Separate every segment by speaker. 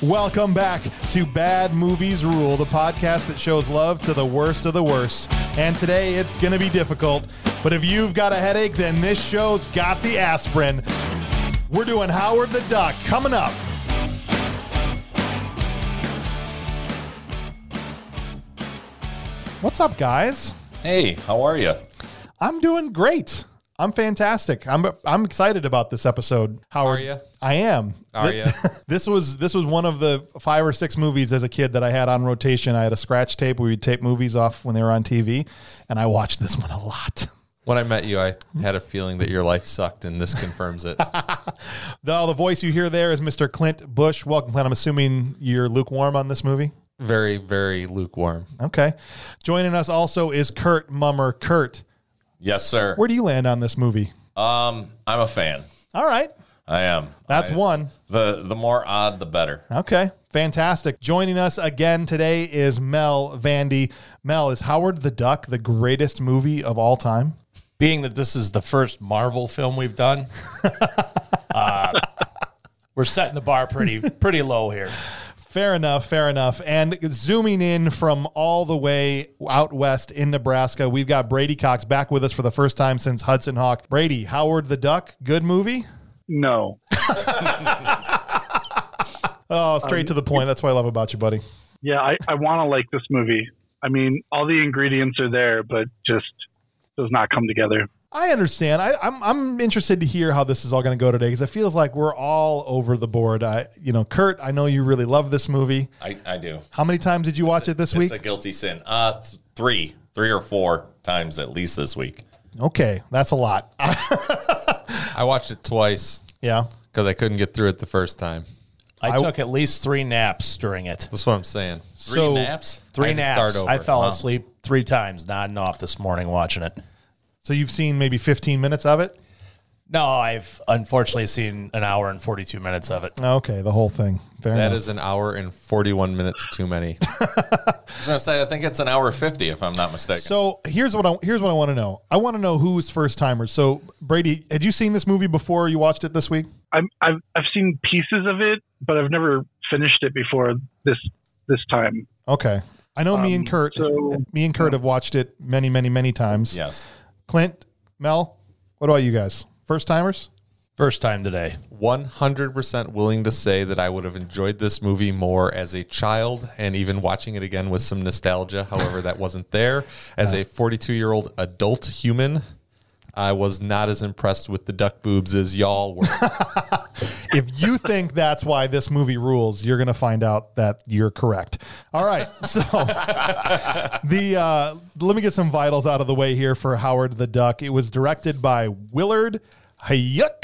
Speaker 1: Welcome back to Bad Movies Rule, the podcast that shows love to the worst of the worst. And today it's going to be difficult, but if you've got a headache, then this show's got the aspirin. We're doing Howard the Duck coming up. What's up, guys?
Speaker 2: Hey, how are you?
Speaker 1: I'm doing great. I'm fantastic. I'm excited about this episode. Howard,
Speaker 3: Are you?
Speaker 1: I am.
Speaker 3: Are you?
Speaker 1: This was one of the 5 or 6 movies as a kid that I had on rotation. I had a scratch tape where we'd tape movies off when they were on TV, and I watched this one a lot.
Speaker 3: When I met you, I had a feeling that your life sucked, and this confirms it.
Speaker 1: The voice you hear there is Mr. Clint Bush. Welcome, Clint. I'm assuming you're lukewarm on this movie?
Speaker 3: Very, very lukewarm.
Speaker 1: Okay. Joining us also is Kurt Mummer. Kurt,
Speaker 2: Yes, sir.
Speaker 1: where do you land on this movie?
Speaker 2: I'm a fan.
Speaker 1: All right.
Speaker 2: I am.
Speaker 1: That's one.
Speaker 2: The more odd, the better.
Speaker 1: Okay, fantastic. Joining us again today is Mel Vandy. Mel, is Howard the Duck the greatest movie of all time?
Speaker 4: Being that this is the first Marvel film we've done, we're setting the bar pretty low here.
Speaker 1: Fair enough, fair enough. And zooming in from all the way out west in Nebraska, we've got Brady Cox back with us for the first time since Hudson Hawk. Brady, Howard the Duck, good movie?
Speaker 5: No.
Speaker 1: Oh, straight to the point. That's what I love about you, buddy.
Speaker 5: Yeah, I want to like this movie. I mean, all the ingredients are there, but just does not come together.
Speaker 1: I understand. I'm interested to hear how this is all going to go today because it feels like we're all over the board. Kurt, I know you really love this movie.
Speaker 2: I do.
Speaker 1: How many times did you watch it this week?
Speaker 2: It's a guilty sin. 3 or 4 times at least this week.
Speaker 1: Okay, that's a lot.
Speaker 3: I watched it twice
Speaker 1: Yeah.
Speaker 3: because I couldn't get through it the first time.
Speaker 4: I took at least 3 naps during it.
Speaker 3: That's what I'm saying.
Speaker 2: 3 naps?
Speaker 4: 3
Speaker 3: I had to
Speaker 4: naps.
Speaker 3: start over.
Speaker 4: I fell
Speaker 3: Wow.
Speaker 4: asleep 3 times, nodding off this morning watching it.
Speaker 1: So you've seen maybe 15 minutes of it?
Speaker 4: No, I've unfortunately seen an hour and 42 minutes of it.
Speaker 1: Okay, the whole thing. Fair
Speaker 3: That
Speaker 1: enough.
Speaker 3: is an hour and 41 minutes too many.
Speaker 2: I was going to say, I think it's an hour 50 if I'm not mistaken.
Speaker 1: So here's what I want to know. I want to know who's first timers. So Brady, had you seen this movie before you watched it this week?
Speaker 5: I've seen pieces of it, but I've never finished it before this time.
Speaker 1: Okay. I know me and Kurt have watched it many, many, many times.
Speaker 2: Yes.
Speaker 1: Clint, Mel, what about you guys? First timers?
Speaker 4: First time today.
Speaker 3: 100% willing to say that I would have enjoyed this movie more as a child and even watching it again with some nostalgia. However, that wasn't there. As a 42-year-old adult human, I was not as impressed with the duck boobs as y'all were.
Speaker 1: If you think that's why this movie rules, you're going to find out that you're correct. All right. So let me get some vitals out of the way here for Howard the Duck. It was directed by Willard Huyck.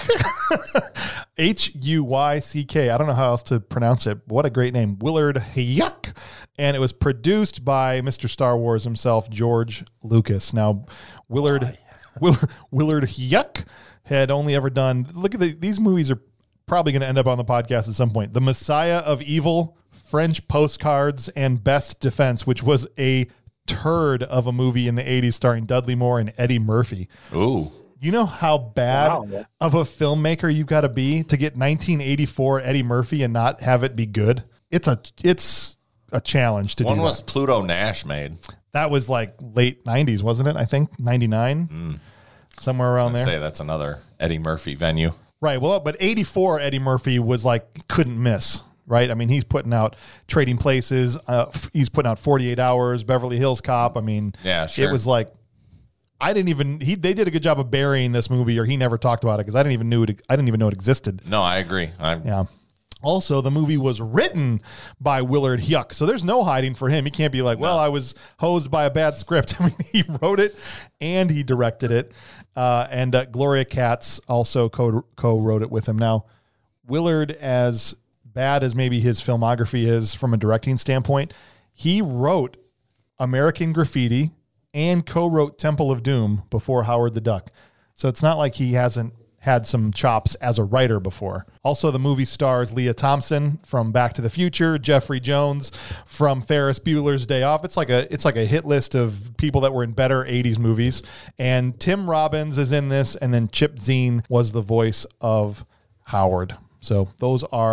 Speaker 1: Huyck. I don't know how else to pronounce it. What a great name. Willard Huyck. And it was produced by Mr. Star Wars himself, George Lucas. Now, Willard Huyck had only ever done, look at these movies are probably going to end up on the podcast at some point. The Messiah of Evil, French Postcards, and Best Defense, which was a turd of a movie in the 80s starring Dudley Moore and Eddie Murphy.
Speaker 2: Ooh.
Speaker 1: You know how bad of a filmmaker you've got to be to get 1984 Eddie Murphy and not have it be good? It's a challenge to do
Speaker 2: One
Speaker 1: that.
Speaker 2: was Pluto Nash made.
Speaker 1: That was like late 90s, wasn't it? I think 99, somewhere around there.
Speaker 2: Say that's another Eddie Murphy venue.
Speaker 1: Right. Well, but 84 Eddie Murphy was like, couldn't miss, right? I mean, he's putting out Trading Places. He's putting out 48 Hours, Beverly Hills Cop. I mean,
Speaker 2: Yeah, sure.
Speaker 1: It was like, they did a good job of burying this movie, or he never talked about it because I didn't even know it existed.
Speaker 2: No, I agree.
Speaker 1: Yeah. Also, the movie was written by Willard Huyck, so there's no hiding for him. He can't be like, well, I was hosed by a bad script. I mean, he wrote it and he directed it. And Gloria Katz also co-wrote it with him. Now, Willard, as bad as maybe his filmography is from a directing standpoint, he wrote American Graffiti and co-wrote Temple of Doom before Howard the Duck. So it's not like he hasn't had some chops as a writer before. Also, the movie stars Leah Thompson from Back to the Future, Jeffrey Jones from Ferris Bueller's Day Off. It's like a hit list of people that were in better 80s movies. And Tim Robbins is in this, and then Chip Zien was the voice of Howard. So those are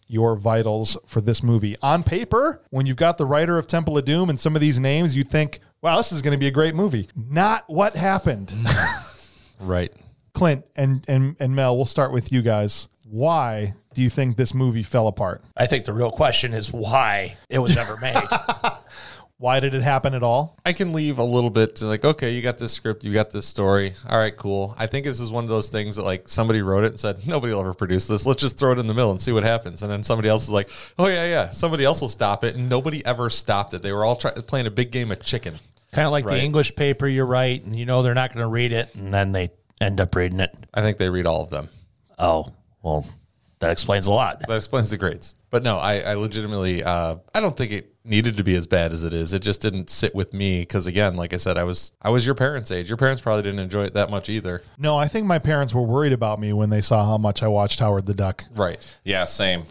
Speaker 1: your vitals for this movie. On paper, when you've got the writer of Temple of Doom and some of these names, you think, wow, this is going to be a great movie. Not what happened.
Speaker 3: Right.
Speaker 1: Clint and Mel, we'll start with you guys. Why do you think this movie fell apart?
Speaker 4: I think the real question is why it was ever made.
Speaker 1: Why did it happen at all?
Speaker 3: I can leave a little bit to like, okay, you got this script, you got this story. All right, cool. I think this is one of those things that like somebody wrote it and said, nobody will ever produce this. Let's just throw it in the mill and see what happens. And then somebody else is like, oh, yeah. Somebody else will stop it. And nobody ever stopped it. They were all playing a big game of chicken.
Speaker 4: Kind of like the English paper you write, and you know they're not going to read it, and then they end up reading it.
Speaker 3: I think they read all of them.
Speaker 4: Oh, well, that explains a lot.
Speaker 3: That explains the grades. But no, I legitimately, I don't think it needed to be as bad as it is. It just didn't sit with me because, again, like I said, I was your parents' age. Your parents probably didn't enjoy it that much either.
Speaker 1: No, I think my parents were worried about me when they saw how much I watched Howard the Duck.
Speaker 3: Right.
Speaker 2: Yeah, same.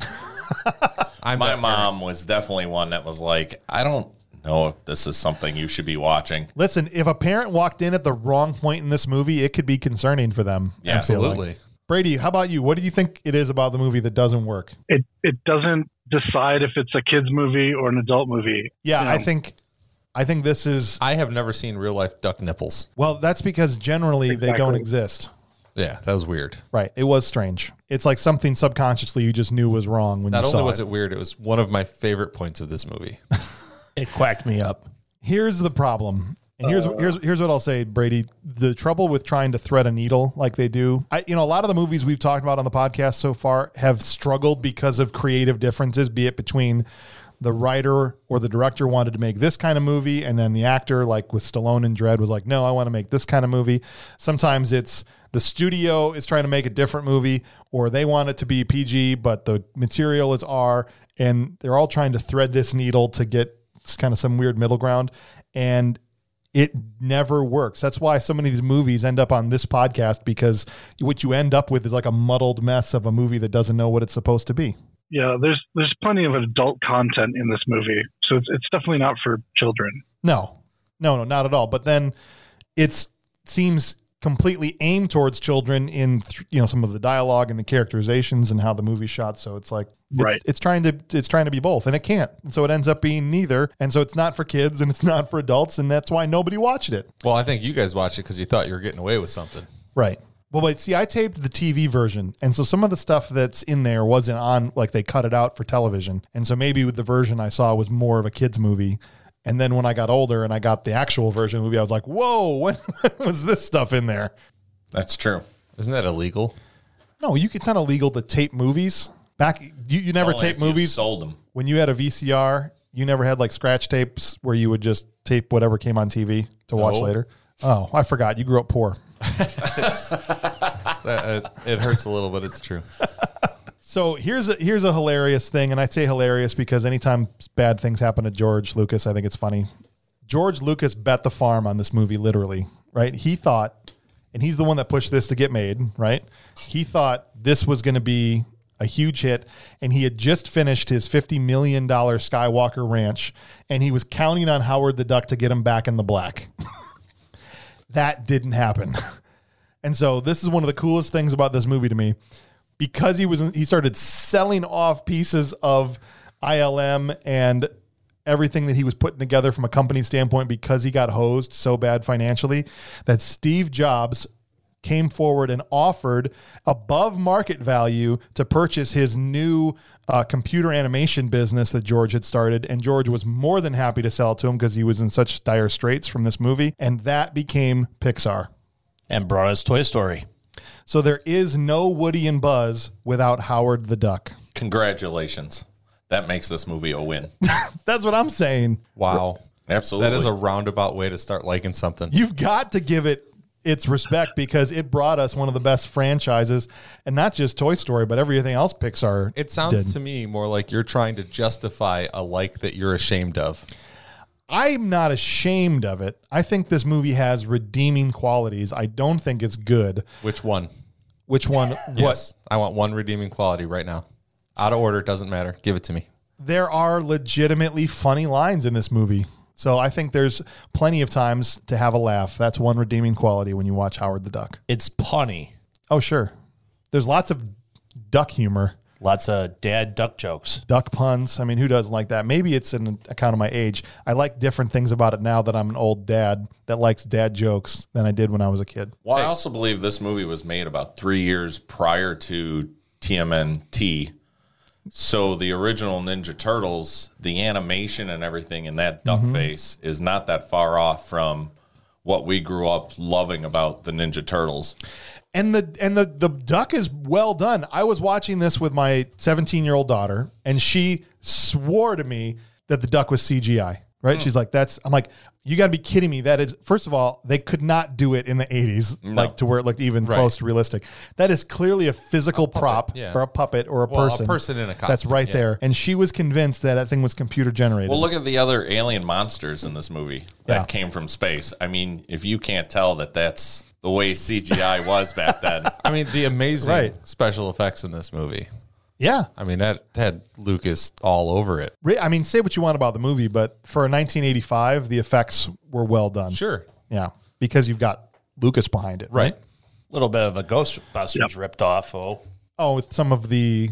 Speaker 2: My mom was definitely one that was like, I don't know if this is something you should be watching.
Speaker 1: Listen, if a parent walked in at the wrong point in this movie, it could be concerning for them.
Speaker 2: Yeah,
Speaker 3: absolutely.
Speaker 1: Brady, how about you? What do you think it is about the movie that doesn't work?
Speaker 5: It doesn't decide if it's a kid's movie or an adult movie.
Speaker 1: Yeah,
Speaker 5: You know?
Speaker 1: I think this is...
Speaker 3: I have never seen real life duck nipples.
Speaker 1: Well, that's because generally they don't exist.
Speaker 3: Yeah, that was weird.
Speaker 1: Right. It was strange. It's like something subconsciously you just knew was wrong when you saw it.
Speaker 3: Not only was it weird, it was one of my favorite points of this movie.
Speaker 4: It quacked me up.
Speaker 1: Here's the problem. And here's what I'll say, Brady. The trouble with trying to thread a needle like they do, a lot of the movies we've talked about on the podcast so far have struggled because of creative differences, be it between the writer or the director wanted to make this kind of movie, and then the actor, like with Stallone and Dredd, was like, no, I want to make this kind of movie. Sometimes it's the studio is trying to make a different movie, or they want it to be PG, but the material is R, and they're all trying to thread this needle to get kind of some weird middle ground. And it never works. That's why so many of these movies end up on this podcast, because what you end up with is like a muddled mess of a movie that doesn't know what it's supposed to be.
Speaker 5: Yeah, there's plenty of adult content in this movie, so it's definitely not for children.
Speaker 1: No, not at all. But then it seems completely aimed towards children in some of the dialogue and the characterizations and how the movie's shot. So it's like it's trying to be both, and it can't. And so it ends up being neither. And so it's not for kids and it's not for adults, and that's why nobody watched it.
Speaker 3: Well, I think you guys watched it because you thought you were getting away with something.
Speaker 1: Right. Well, but see, I taped the TV version, and so some of the stuff that's in there wasn't on, like they cut it out for television. And so maybe with the version I saw was more of a kid's movie. And then when I got older and I got the actual version of the movie, I was like, whoa, when was this stuff in there?
Speaker 2: That's true.
Speaker 3: Isn't that illegal?
Speaker 1: No, it's not illegal to tape movies. Back, you never
Speaker 2: Only
Speaker 1: tape
Speaker 2: if you
Speaker 1: movies.
Speaker 2: sold them.
Speaker 1: When you had a VCR, you never had like scratch tapes where you would just tape whatever came on TV to watch later. Oh, I forgot. You grew up poor.
Speaker 3: It hurts a little, but it's true.
Speaker 1: So here's a hilarious thing, and I say hilarious because anytime bad things happen to George Lucas, I think it's funny. George Lucas bet the farm on this movie, literally, right? He thought, and he's the one that pushed this to get made, right? He thought this was going to be a huge hit, and he had just finished his $50 million Skywalker Ranch, and he was counting on Howard the Duck to get him back in the black. That didn't happen. And so this is one of the coolest things about this movie to me, because he started selling off pieces of ILM and everything that he was putting together from a company standpoint, because he got hosed so bad financially that Steve Jobs came forward and offered above market value to purchase his new computer animation business that George had started. And George was more than happy to sell it to him because he was in such dire straits from this movie. And that became Pixar.
Speaker 4: And brought us Toy Story.
Speaker 1: So there is no Woody and Buzz without Howard the Duck.
Speaker 2: Congratulations. That makes this movie a win.
Speaker 1: That's what I'm saying.
Speaker 3: Wow.
Speaker 2: Absolutely.
Speaker 3: That is a roundabout way to start liking something.
Speaker 1: You've got to give it its respect because it brought us one of the best franchises, and not just Toy Story, but everything else Pixar
Speaker 3: It sounds
Speaker 1: did.
Speaker 3: to me more like you're trying to justify a like that you're ashamed of.
Speaker 1: I'm not ashamed of it. I think this movie has redeeming qualities. I don't think it's good.
Speaker 3: Which one?
Speaker 1: Which one?
Speaker 3: Yes. I want one redeeming quality right now. Out of order, doesn't matter. Give it to me.
Speaker 1: There are legitimately funny lines in this movie. So I think there's plenty of times to have a laugh. That's one redeeming quality when you watch Howard the Duck.
Speaker 4: It's punny.
Speaker 1: Oh, sure. There's lots of duck humor.
Speaker 4: Lots of dad duck jokes.
Speaker 1: Duck puns. I mean, who doesn't like that? Maybe it's an account of my age. I like different things about it now that I'm an old dad that likes dad jokes than I did when I was a kid.
Speaker 2: Well, I also believe this movie was made about 3 years prior to TMNT. So the original Ninja Turtles, the animation and everything in that duck face is not that far off from what we grew up loving about the Ninja Turtles.
Speaker 1: And the duck is well done. I was watching this with my 17-year-old daughter, and she swore to me that the duck was CGI. Right? She's like, I'm like, you got to be kidding me. That is, first of all, they could not do it in the 80s, like to where it looked even close to realistic. That is clearly a physical prop or a puppet or a person.
Speaker 3: A person in a costume.
Speaker 1: That's right there. And she was convinced that thing was computer generated.
Speaker 2: Well, look at the other alien monsters in this movie that came from space. I mean, if you can't tell that that's the way CGI was back then.
Speaker 3: I mean, the amazing special effects in this movie.
Speaker 1: Yeah.
Speaker 3: I mean, that had Lucas all over it.
Speaker 1: I mean, say what you want about the movie, but for a 1985, the effects were well done.
Speaker 3: Sure.
Speaker 1: Yeah. Because you've got Lucas behind it. Right.
Speaker 4: A little bit of a Ghostbusters ripped off.
Speaker 1: Oh, with some of the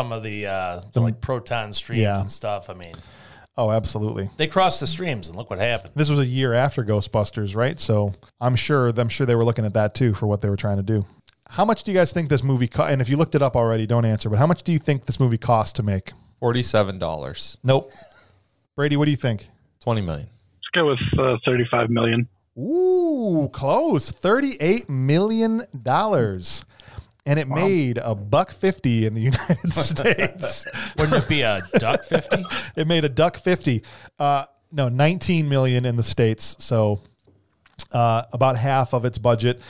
Speaker 4: like proton streams and stuff. I mean,
Speaker 1: oh, absolutely.
Speaker 4: They crossed the streams, and look what happened.
Speaker 1: This was a year after Ghostbusters, right? So I'm sure they were looking at that too for what they were trying to do. How much do you guys think this movie cost? And if you looked it up already, don't answer. But how much do you think this movie cost to make?
Speaker 3: $47.
Speaker 1: Nope. Brady, what do you think?
Speaker 3: $20 million.
Speaker 5: Let's go with $35 million.
Speaker 1: Ooh, close. $38 million. And it made $1.50 in the United States.
Speaker 4: Wouldn't it be a duck 50?
Speaker 1: It made $1.50. No, $19 million in the States. So about half of its budget.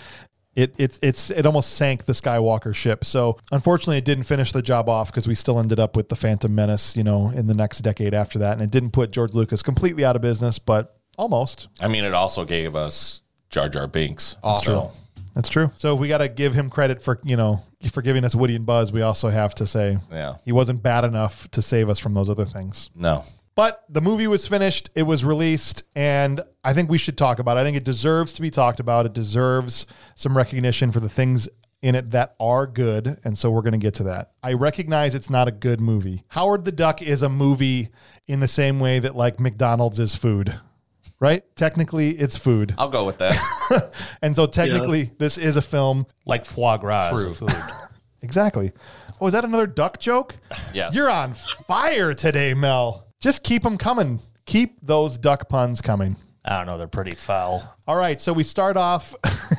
Speaker 1: It almost sank the Skywalker ship. So unfortunately, it didn't finish the job off because we still ended up with the Phantom Menace, in the next decade after that. And it didn't put George Lucas completely out of business, but almost.
Speaker 2: I mean, it also gave us Jar Jar Binks.
Speaker 3: Awesome.
Speaker 1: That's true. So we got to give him credit for giving us Woody and Buzz. We also have to say he wasn't bad enough to save us from those other things.
Speaker 2: No.
Speaker 1: But the movie was finished, it was released, and I think we should talk about it. I think it deserves to be talked about. It deserves some recognition for the things in it that are good, and so we're going to get to that. I recognize it's not a good movie. Howard the Duck is a movie in the same way that, like, McDonald's is food, right? Technically, it's food.
Speaker 2: I'll go with that.
Speaker 1: And so technically, this is a film.
Speaker 4: Like foie gras is a food.
Speaker 1: Exactly. Oh, is that another duck joke?
Speaker 2: Yes.
Speaker 1: You're on fire today, Mel. Just keep them coming. Keep those duck puns coming.
Speaker 4: I don't know. They're pretty foul.
Speaker 1: All right. So we start off.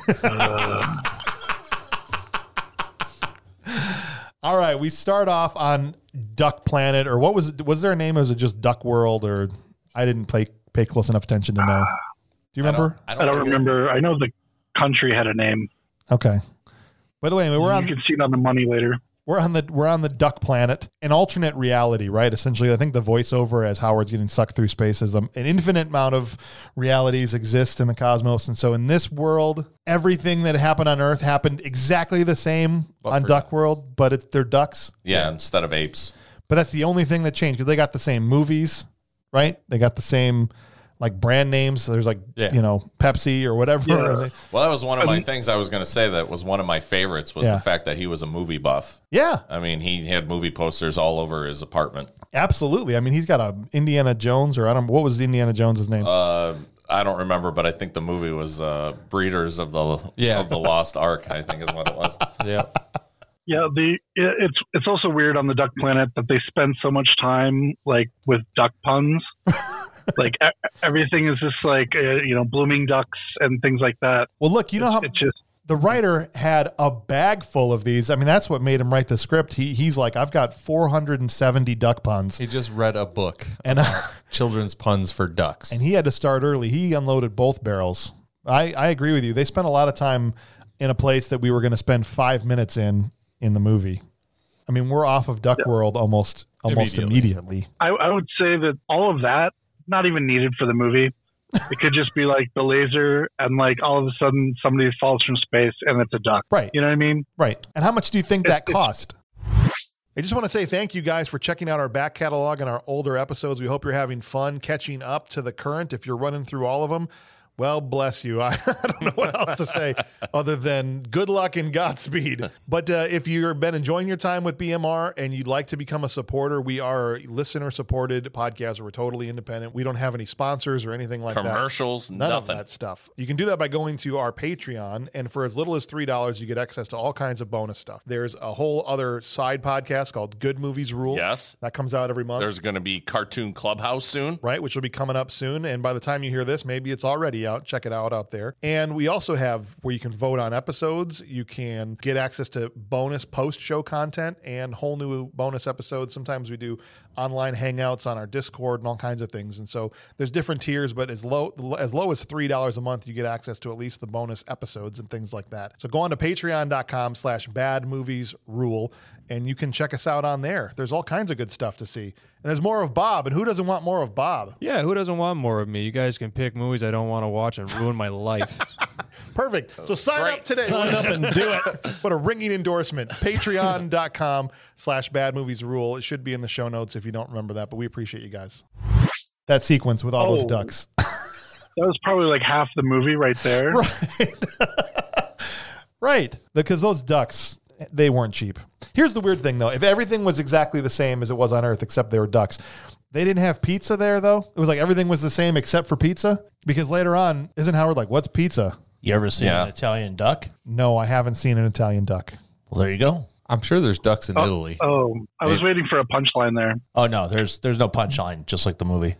Speaker 1: All right. We start off on Duck Planet, or what was it? Was there a name? Or was it just Duck World? Or I didn't pay close enough attention to know. Do you remember?
Speaker 5: I don't remember. I know the country had a name.
Speaker 1: Okay. By the way,
Speaker 5: you can see it on the money later.
Speaker 1: We're on the Duck Planet, an alternate reality, right? Essentially, I think the voiceover as Howard's getting sucked through space is an infinite amount of realities exist in the cosmos. And so in this world, everything that happened on Earth happened exactly the same on Duck World, but they're ducks.
Speaker 2: Yeah, instead of apes.
Speaker 1: But that's the only thing that changed because they got the same movies, right? They got the same like brand names. So there's Pepsi or whatever.
Speaker 5: Yeah.
Speaker 2: Well, that was one of my things I was going to say that was one of my favorites was the fact that he was a movie buff.
Speaker 1: Yeah.
Speaker 2: I mean, he had movie posters all over his apartment.
Speaker 1: Absolutely. I mean, he's got a Indiana Jones what was Indiana Jones's name?
Speaker 2: I don't remember, but I think the movie was Breeders of the Lost Ark, I think is what it was.
Speaker 3: Yeah.
Speaker 5: Yeah, it's also weird on the Duck Planet that they spend so much time like with duck puns. Like everything is just like blooming ducks and things like that.
Speaker 1: Well, look, the writer had a bag full of these. I mean, that's what made him write the script. He's like, I've got 470 duck puns.
Speaker 3: He just read a book
Speaker 1: and
Speaker 3: children's puns for ducks,
Speaker 1: and he had to start early. He unloaded both barrels. I agree with you. They spent a lot of time in a place that we were going to spend 5 minutes in the movie. I mean, we're off of Duck World almost immediately.
Speaker 5: I would say that all of that not even needed for the movie. It could just be like the laser and like all of a sudden somebody falls from space and it's a duck.
Speaker 1: Right.
Speaker 5: You know what I mean?
Speaker 1: Right. And how much do you think that cost? I just want to say thank you guys for checking out our back catalog and our older episodes. We hope you're having fun catching up to the current. If you're running through all of them, well, bless you. I don't know what else to say other than good luck and Godspeed. But if you've been enjoying your time with BMR and you'd like to become a supporter, we are a listener-supported podcast. We're totally independent. We don't have any sponsors or anything like that.
Speaker 2: Commercials,
Speaker 1: None
Speaker 2: nothing.
Speaker 1: of that stuff. You can do that by going to our Patreon, and for as little as $3, you get access to all kinds of bonus stuff. There's a whole other side podcast called Good Movies Rule.
Speaker 2: Yes.
Speaker 1: That comes out every month.
Speaker 2: There's going to be Cartoon Clubhouse soon.
Speaker 1: Right, which will be coming up soon. And by the time you hear this, maybe it's already out. Check it out there. And we also have where you can vote on episodes. You can get access to bonus post-show content and whole new bonus episodes. Sometimes we do online hangouts on our Discord and all kinds of things. And so there's different tiers, but as low as $3 a month, you get access to at least the bonus episodes and things like that. So go on to patreon.com/badmoviesrule and you can check us out on there. There's all kinds of good stuff to see. And there's more of Bob. And who doesn't want more of Bob?
Speaker 6: Yeah, who doesn't want more of me? You guys can pick movies I don't want to watch and ruin my life.
Speaker 1: Perfect. So sign up today.
Speaker 4: Sign up and do it.
Speaker 1: What a ringing endorsement. Patreon.com/badmoviesrule. It should be in the show notes if you don't remember that, but we appreciate you guys. That sequence with all those ducks.
Speaker 5: That was probably like half the movie right there.
Speaker 1: Right. Because those ducks, they weren't cheap. Here's the weird thing, though. If everything was exactly the same as it was on Earth, except they were ducks, they didn't have pizza there, though. It was like everything was the same except for pizza. Because later on, isn't Howard like, what's pizza?
Speaker 4: You ever seen an Italian duck?
Speaker 1: No, I haven't seen an Italian duck.
Speaker 4: Well, there you go.
Speaker 3: I'm sure there's ducks in Italy.
Speaker 5: Oh, I was waiting for a punchline there.
Speaker 4: Oh, no, there's no punchline, just like the movie.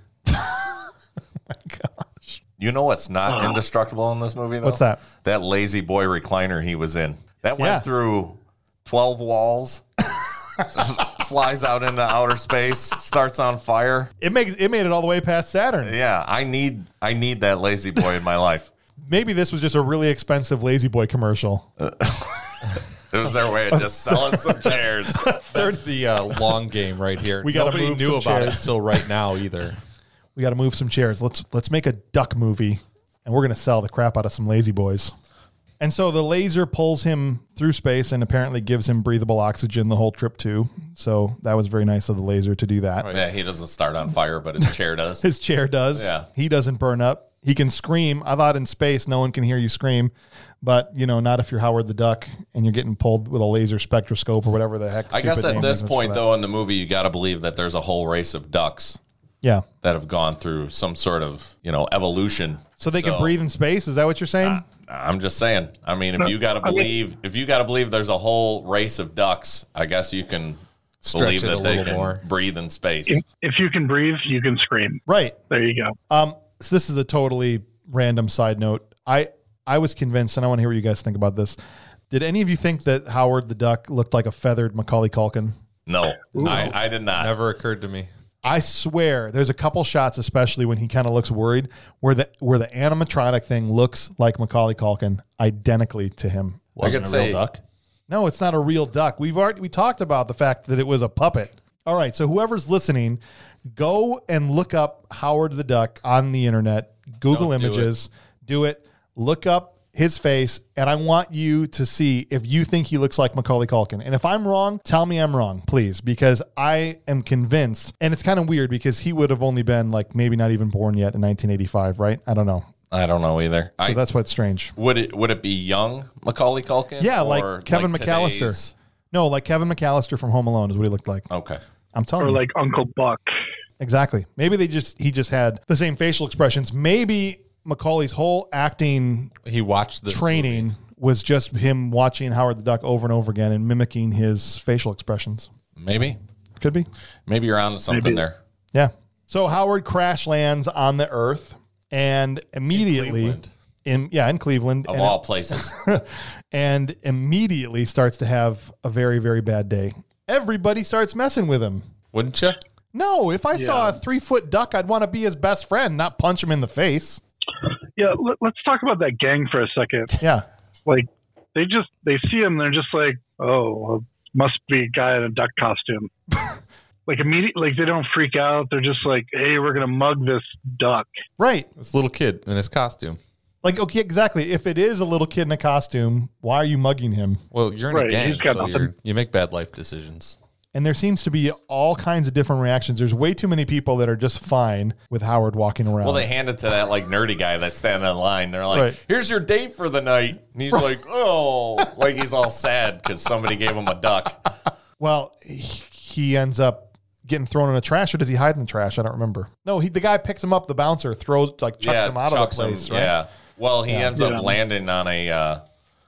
Speaker 1: My gosh.
Speaker 2: You know what's not indestructible in this movie, though?
Speaker 1: What's that?
Speaker 2: That lazy boy recliner he was in. That
Speaker 1: Yeah.
Speaker 2: went through 12 walls, flies out into outer space, starts on fire.
Speaker 1: It made it all the way past Saturn.
Speaker 2: Yeah, I need that lazy boy in my life.
Speaker 1: Maybe this was just a really expensive Lazy Boy commercial.
Speaker 2: It was their way of just selling some chairs.
Speaker 3: That's the long game right here.
Speaker 1: We gotta
Speaker 3: Nobody
Speaker 1: move
Speaker 3: knew
Speaker 1: some
Speaker 3: about
Speaker 1: chairs.
Speaker 3: it until right now either.
Speaker 1: We got to move some chairs. Let's make a duck movie, and we're going to sell the crap out of some Lazy Boys. And so the laser pulls him through space and apparently gives him breathable oxygen the whole trip too. So that was very nice of the laser to do that.
Speaker 2: Yeah, he doesn't start on fire, but his chair does.
Speaker 1: His chair does.
Speaker 2: Yeah.
Speaker 1: He doesn't burn up. He can scream. I thought in space no one can hear you scream, but not if you're Howard the Duck and you're getting pulled with a laser spectroscope or whatever the heck.
Speaker 2: I guess
Speaker 1: stupid
Speaker 2: at
Speaker 1: name
Speaker 2: this
Speaker 1: is
Speaker 2: point,
Speaker 1: for that.
Speaker 2: though, in the movie, you got to believe that there's a whole race of ducks
Speaker 1: Yeah.
Speaker 2: that have gone through some sort of, evolution.
Speaker 1: So they can breathe in space. Is that what you're saying?
Speaker 2: I'm just saying. I mean, if you got to believe there's a whole race of ducks, I guess you can believe
Speaker 3: it
Speaker 2: that
Speaker 3: a
Speaker 2: they
Speaker 3: little
Speaker 2: can
Speaker 3: more.
Speaker 2: breathe in space.
Speaker 5: If you can breathe, you can scream.
Speaker 1: Right.
Speaker 5: There you go.
Speaker 1: So this is a totally random side note. I was convinced, and I want to hear what you guys think about this. Did any of you think that Howard the Duck looked like a feathered Macaulay Culkin?
Speaker 2: No, I did not.
Speaker 3: Never occurred to me.
Speaker 1: I swear, there's a couple shots, especially when he kind of looks worried, where the animatronic thing looks like Macaulay Culkin, identically to him.
Speaker 4: Wasn't a real duck?
Speaker 1: No, it's not a real duck. We talked about the fact that it was a puppet. All right, so whoever's listening, go and look up Howard the Duck on the internet. Google
Speaker 3: Don't do
Speaker 1: images. Do it. Look up his face, and I want you to see if you think he looks like Macaulay Culkin. And if I'm wrong, tell me I'm wrong, please, because I am convinced. And it's kind of weird because he would have only been like maybe not even born yet in 1985, right? I don't know.
Speaker 2: I don't know either.
Speaker 1: So that's what's strange.
Speaker 2: Would it be young Macaulay Culkin?
Speaker 1: Yeah,
Speaker 2: or
Speaker 1: like Kevin McAllister.
Speaker 2: today's-
Speaker 1: No, like Kevin McAllister from Home Alone is what he looked like.
Speaker 2: Okay.
Speaker 1: I'm telling
Speaker 5: Or
Speaker 1: you.
Speaker 5: like Uncle Buck.
Speaker 1: Exactly. Maybe he just had the same facial expressions. Maybe Macaulay's whole acting
Speaker 3: He watched the
Speaker 1: training was just him watching Howard the Duck over and over again and mimicking his facial expressions.
Speaker 2: Maybe
Speaker 1: Could be.
Speaker 2: you're on to something there.
Speaker 1: Yeah. So Howard crash lands on the Earth and immediately in Cleveland
Speaker 2: Of
Speaker 1: and
Speaker 2: all places.
Speaker 1: and immediately starts to have a very, very bad day. Everybody starts messing with him.
Speaker 3: Wouldn't you?
Speaker 1: No, if I saw a 3-foot duck, I'd want to be his best friend, not punch him in the face.
Speaker 5: Yeah, let's talk about that gang for a second.
Speaker 1: Yeah.
Speaker 5: Like, they see him, they're just like, oh, well, must be a guy in a duck costume. Like, immediately, like, they don't freak out. They're just like, hey, we're going to mug this duck.
Speaker 1: Right.
Speaker 3: This little kid in his costume.
Speaker 1: Like, okay, exactly. If it is a little kid in a costume, why are you mugging him?
Speaker 3: Well, you're in
Speaker 5: Right,
Speaker 3: a gang,
Speaker 5: he's got
Speaker 3: so
Speaker 5: nothing.
Speaker 3: you make bad life decisions.
Speaker 1: And there seems to be all kinds of different reactions. There's way too many people that are just fine with Howard walking around.
Speaker 2: Well, they hand it to that like nerdy guy that's standing in line. They're like,
Speaker 1: Right.
Speaker 2: "Here's your date for the night." And he's like, "Oh," like he's all sad because somebody gave him a duck.
Speaker 1: Well, he ends up getting thrown in the trash, or does he hide in the trash? I don't remember. No, the guy picks him up. The bouncer chucks him out of the
Speaker 2: chucks
Speaker 1: place.
Speaker 2: him,
Speaker 1: Right?
Speaker 2: Yeah. Well, he ends
Speaker 5: Yeah.
Speaker 2: up landing on a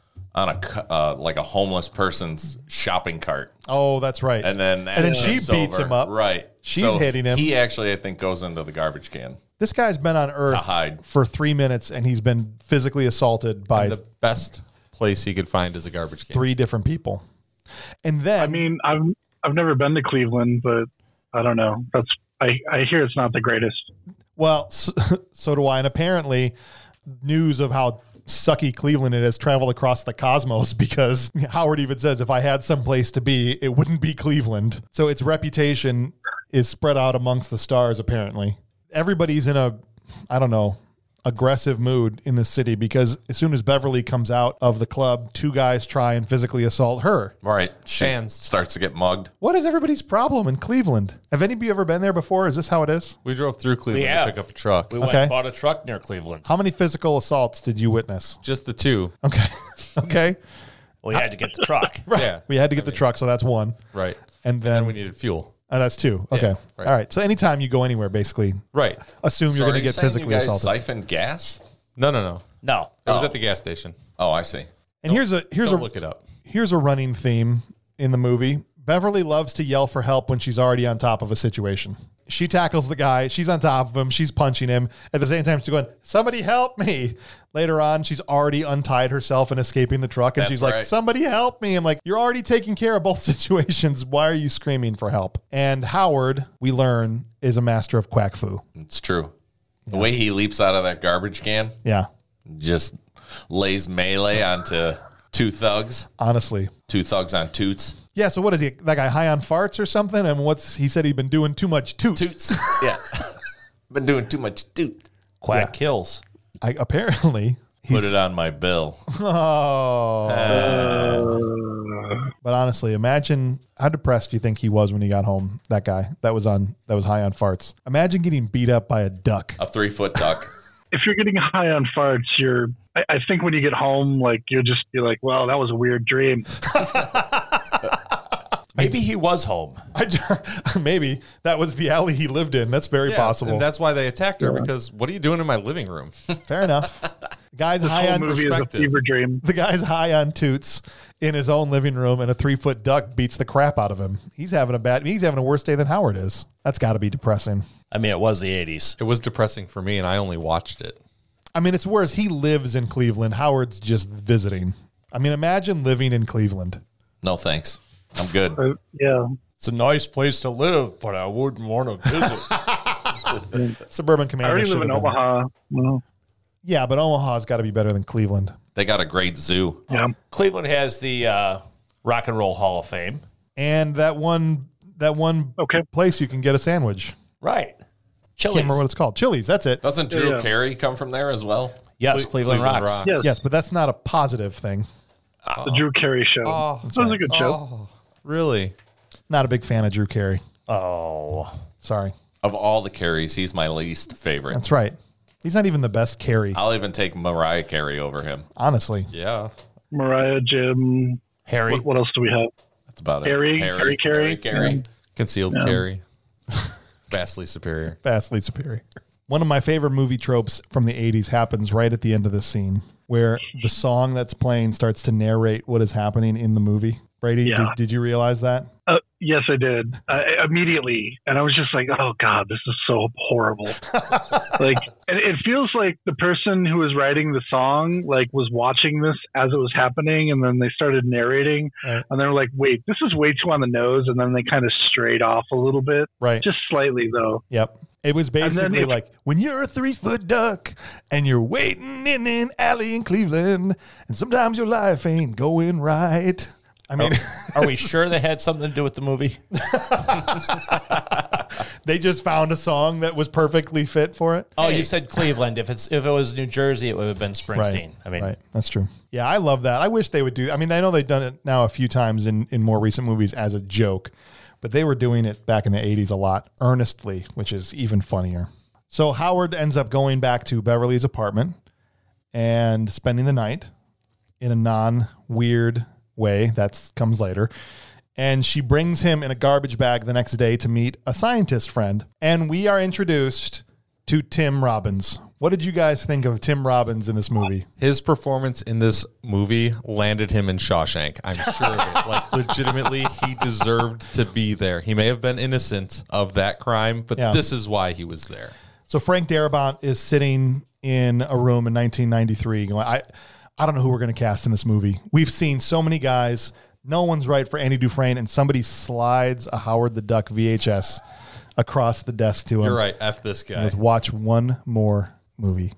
Speaker 2: like a homeless person's shopping cart,
Speaker 1: Oh, that's right.
Speaker 2: and then
Speaker 1: she
Speaker 2: it's
Speaker 1: beats
Speaker 2: over.
Speaker 1: him up.
Speaker 2: Right.
Speaker 1: She's hitting him.
Speaker 2: He actually, I think, goes into the garbage can.
Speaker 1: This guy's been on Earth
Speaker 2: hide.
Speaker 1: for 3 minutes, and he's been physically assaulted by
Speaker 3: The best place he could find is a garbage can.
Speaker 1: 3 different people. And then,
Speaker 5: I mean, I've never been to Cleveland, but I don't know. I hear it's not the greatest.
Speaker 1: well, so do I. And apparently, news of how sucky Cleveland it has traveled across the cosmos, because Howard even says, if I had some place to be, it wouldn't be Cleveland. So its reputation is spread out amongst the stars, apparently. Everybody's in a, I don't know, aggressive mood in the city, because as soon as Beverly comes out of the club, 2 guys try and physically assault her.
Speaker 2: Right. She
Speaker 3: Fans.
Speaker 2: starts to get mugged.
Speaker 1: What is everybody's problem in Cleveland? Have any of you ever been there before? Is this how it is?
Speaker 3: We drove through Cleveland
Speaker 4: have.
Speaker 3: to pick up a truck.
Speaker 4: We went
Speaker 1: Okay.
Speaker 4: and bought a truck near Cleveland.
Speaker 1: How many physical assaults did you witness?
Speaker 3: Just the 2.
Speaker 1: Okay. Okay.
Speaker 4: We had to get the truck.
Speaker 3: Yeah.
Speaker 1: We had to get the truck, so that's 1.
Speaker 3: Right.
Speaker 1: And then
Speaker 3: We needed fuel.
Speaker 1: that's 2. Okay.
Speaker 3: right.
Speaker 1: All right. So anytime you go anywhere, basically,
Speaker 3: Right.
Speaker 1: assume
Speaker 2: So
Speaker 1: you're
Speaker 2: are
Speaker 1: going to
Speaker 2: you
Speaker 1: get
Speaker 2: saying
Speaker 1: physically
Speaker 2: you guys
Speaker 1: assaulted.
Speaker 2: siphoned gas?
Speaker 3: No.
Speaker 4: No.
Speaker 3: It was at the gas station.
Speaker 2: Oh, I see.
Speaker 1: And here's
Speaker 3: Don't look it up.
Speaker 1: here's a running theme in the movie. Beverly loves to yell for help when she's already on top of a situation. She tackles the guy. She's on top of him. She's punching him. At the same time, she's going, "Somebody help me." Later on, she's already untied herself and escaping the truck. And
Speaker 2: That's
Speaker 1: she's like,
Speaker 2: right.
Speaker 1: "Somebody help me." I'm like, "You're already taking care of both situations. Why are you screaming for help?" And Howard, we learn, is a master of quack fu.
Speaker 2: It's true. The way he leaps out of that garbage can,
Speaker 1: Yeah,
Speaker 2: just lays melee onto 2 thugs.
Speaker 1: honestly.
Speaker 2: 2 thugs on toots.
Speaker 1: Yeah, so what is he? That guy high on farts or something? And he said he'd been doing too much toot.
Speaker 2: Toots. Yeah. Been doing too much toot.
Speaker 4: Quack kills.
Speaker 1: Apparently,
Speaker 2: Put it on my bill.
Speaker 1: Oh. But honestly, imagine how depressed you think he was when he got home. That guy that was high on farts. Imagine getting beat up by a duck.
Speaker 2: A 3-foot duck.
Speaker 5: If you're getting high on farts, I think when you get home, like you'll just be like, "Well, that was a weird dream."
Speaker 4: Maybe he was home.
Speaker 1: Maybe that was the alley he lived in. That's very possible.
Speaker 3: And that's why they attacked her, because what are you doing in my living room?
Speaker 1: Fair enough. The guy's high
Speaker 5: Whole
Speaker 1: on
Speaker 5: movie is a
Speaker 3: perspective.
Speaker 5: fever dream.
Speaker 1: the guy's high on toots in his own living room, and a 3-foot duck beats the crap out of him. He's having a worse day than Howard is. That's got to be depressing.
Speaker 4: I mean, it was the 80s.
Speaker 3: It was depressing for me, and I only watched it.
Speaker 1: I mean, it's worse. He lives in Cleveland. Howard's just visiting. I mean, imagine living in Cleveland.
Speaker 2: No thanks. I'm good.
Speaker 5: Yeah.
Speaker 4: It's a nice place to live, but I wouldn't want to visit.
Speaker 1: Suburban
Speaker 5: I
Speaker 1: Commander.
Speaker 5: already live
Speaker 1: should
Speaker 5: in
Speaker 1: have been.
Speaker 5: Omaha. Well,
Speaker 1: Yeah, but Omaha's got to be better than Cleveland.
Speaker 2: They got a great zoo.
Speaker 5: yeah.
Speaker 4: Cleveland has the Rock and Roll Hall of Fame.
Speaker 1: And that one
Speaker 5: Okay.
Speaker 1: place you can get a sandwich.
Speaker 4: Right.
Speaker 1: Can't
Speaker 4: Chili's.
Speaker 1: remember what it's called. Chili's. That's it.
Speaker 2: Doesn't Drew
Speaker 5: Yeah.
Speaker 2: Carey come from there as well?
Speaker 4: Yes, Cleveland Rocks.
Speaker 5: Yes.
Speaker 1: Yes, but that's not a positive thing.
Speaker 5: The Drew Carey Show.
Speaker 3: Oh,
Speaker 5: That was a good show.
Speaker 3: Oh, really?
Speaker 1: Not a big fan of Drew Carey.
Speaker 4: Oh.
Speaker 1: Sorry.
Speaker 2: Of all the Careys, he's my least favorite.
Speaker 1: That's right. He's not even the best Carey,
Speaker 2: I'll even take Mariah Carey over him.
Speaker 1: honestly.
Speaker 3: Yeah.
Speaker 5: Mariah, Jim.
Speaker 4: Harry.
Speaker 5: What else do we have?
Speaker 2: That's about
Speaker 5: Harry
Speaker 2: it.
Speaker 5: Carey.
Speaker 2: Carey.
Speaker 3: Concealed carry. Vastly superior.
Speaker 1: Vastly superior. One of my favorite movie tropes from the 80s happens right at the end of this scene, where the song that's playing starts to narrate what is happening in the movie. Brady,
Speaker 5: Yeah.
Speaker 1: did you realize that?
Speaker 5: Yes, I did. Immediately. And I was just like, oh, God, this is so horrible. Like, and it feels like the person who was writing the song, like, was watching this as it was happening. And then they started narrating.
Speaker 1: Right.
Speaker 5: And they were like, wait, this is way too on the nose. And then they kind of strayed off a little bit.
Speaker 1: Right.
Speaker 5: Just slightly, though.
Speaker 1: Yep. It was
Speaker 5: then
Speaker 1: basically
Speaker 5: if-
Speaker 1: like, when you're a 3-foot duck and you're waiting in an alley in Cleveland, and sometimes your life ain't going right. I mean,
Speaker 4: Are we sure they had something to do with the movie?
Speaker 1: they just found a song that was perfectly fit for it.
Speaker 4: Oh, you said Cleveland. If it was New Jersey, it would have been Springsteen. I mean,
Speaker 1: right. That's true. Yeah, I love that. I wish they would do. I mean, I know they've done it now a few times in more recent movies as a joke, but they were doing it back in the 80s a lot, earnestly, which is even funnier. So Howard ends up going back to Beverly's apartment and spending the night in a non-weird way. That comes later. And she brings him in a garbage bag the next day to meet a scientist friend. And we are introduced to Tim Robbins. What did you guys think of Tim Robbins in this movie?
Speaker 3: His performance in this movie landed him in Shawshank. I'm sure of it. Like, legitimately, he deserved to be there. He may have been innocent of that crime, but this is why he was there.
Speaker 1: So Frank Darabont is sitting in a room in 1993 going, I don't know who we're going to cast in this movie. We've seen so many guys. No one's right for Andy Dufresne, and somebody slides a Howard the Duck VHS across the desk to him.
Speaker 3: You're right. F this guy.
Speaker 1: Let's watch one more movie.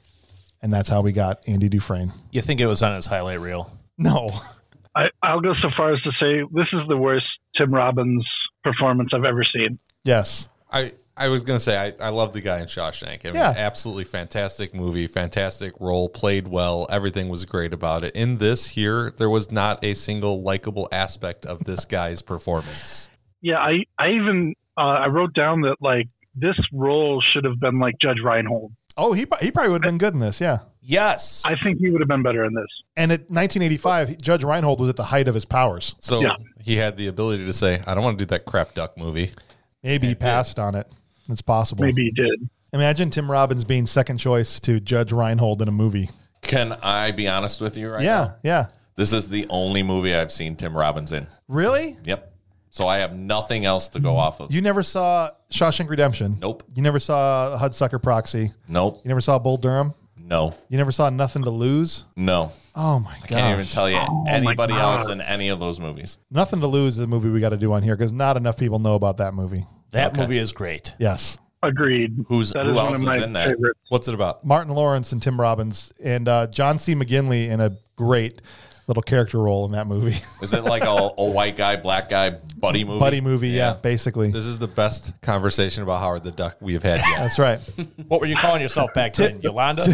Speaker 1: And that's how we got Andy Dufresne.
Speaker 4: You think it was on his highlight reel?
Speaker 1: No.
Speaker 5: I'll go so far as to say this is the worst Tim Robbins performance I've ever seen.
Speaker 1: Yes.
Speaker 3: I was going to say, I love the guy in Shawshank. I mean, absolutely fantastic movie, fantastic role, played well. Everything was great about it. In this here, there was not a single likable aspect of this guy's performance.
Speaker 5: Yeah, I even I wrote down that like this role should have been like Judge Reinhold.
Speaker 1: Oh, he probably would have been good in this, yeah.
Speaker 4: Yes.
Speaker 5: I think he would have been better in this.
Speaker 1: And at 1985, Judge Reinhold was at the height of his powers.
Speaker 3: So he had the ability to say, I don't want to do that crap duck movie.
Speaker 1: Maybe he passed on it. It's possible.
Speaker 5: Maybe he did.
Speaker 1: Imagine Tim Robbins being second choice to Judge Reinhold in a movie.
Speaker 2: Can I be honest with you right now?
Speaker 1: Yeah.
Speaker 2: This is the only movie I've seen Tim Robbins in.
Speaker 1: Really?
Speaker 2: Yep. So I have nothing else to go off of.
Speaker 1: You never saw Shawshank Redemption?
Speaker 2: Nope.
Speaker 1: You never saw Hudsucker Proxy?
Speaker 2: Nope.
Speaker 1: You never saw Bull Durham?
Speaker 2: No.
Speaker 1: You never saw Nothing to Lose?
Speaker 2: No.
Speaker 1: Oh, my God.
Speaker 2: Can't even tell you anybody else in any of those movies.
Speaker 1: Nothing to Lose is a movie we got to do on here because not enough people know about that movie.
Speaker 4: That movie is great.
Speaker 1: Yes.
Speaker 5: Agreed.
Speaker 2: Who
Speaker 5: That is one
Speaker 2: else
Speaker 5: of my
Speaker 2: is in that?
Speaker 5: favorites.
Speaker 3: What's it about?
Speaker 1: Martin Lawrence and Tim Robbins and John C. McGinley in a great little character role in that movie.
Speaker 2: Is it like a white guy, black guy buddy movie?
Speaker 1: Buddy movie, yeah, basically.
Speaker 3: This is the best conversation about Howard the Duck we have had yet.
Speaker 1: That's right.
Speaker 4: What were you calling yourself back then? Yolanda?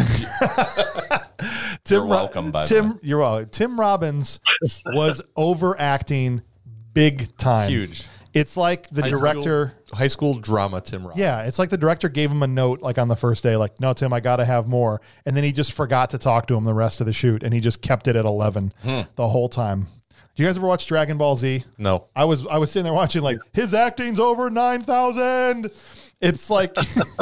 Speaker 2: You're welcome, by the way.
Speaker 1: You're welcome. Tim Robbins was overacting big time.
Speaker 3: Huge.
Speaker 1: It's like the director.
Speaker 3: High school drama, Tim Robbins.
Speaker 1: Yeah, it's like the director gave him a note like on the first day, like, no, Tim, I got to have more. And then he just forgot to talk to him the rest of the shoot. And he just kept it at 11 the whole time. Do you guys ever watch Dragon Ball Z?
Speaker 3: No.
Speaker 1: I was sitting there watching like his acting's over 9,000. It's like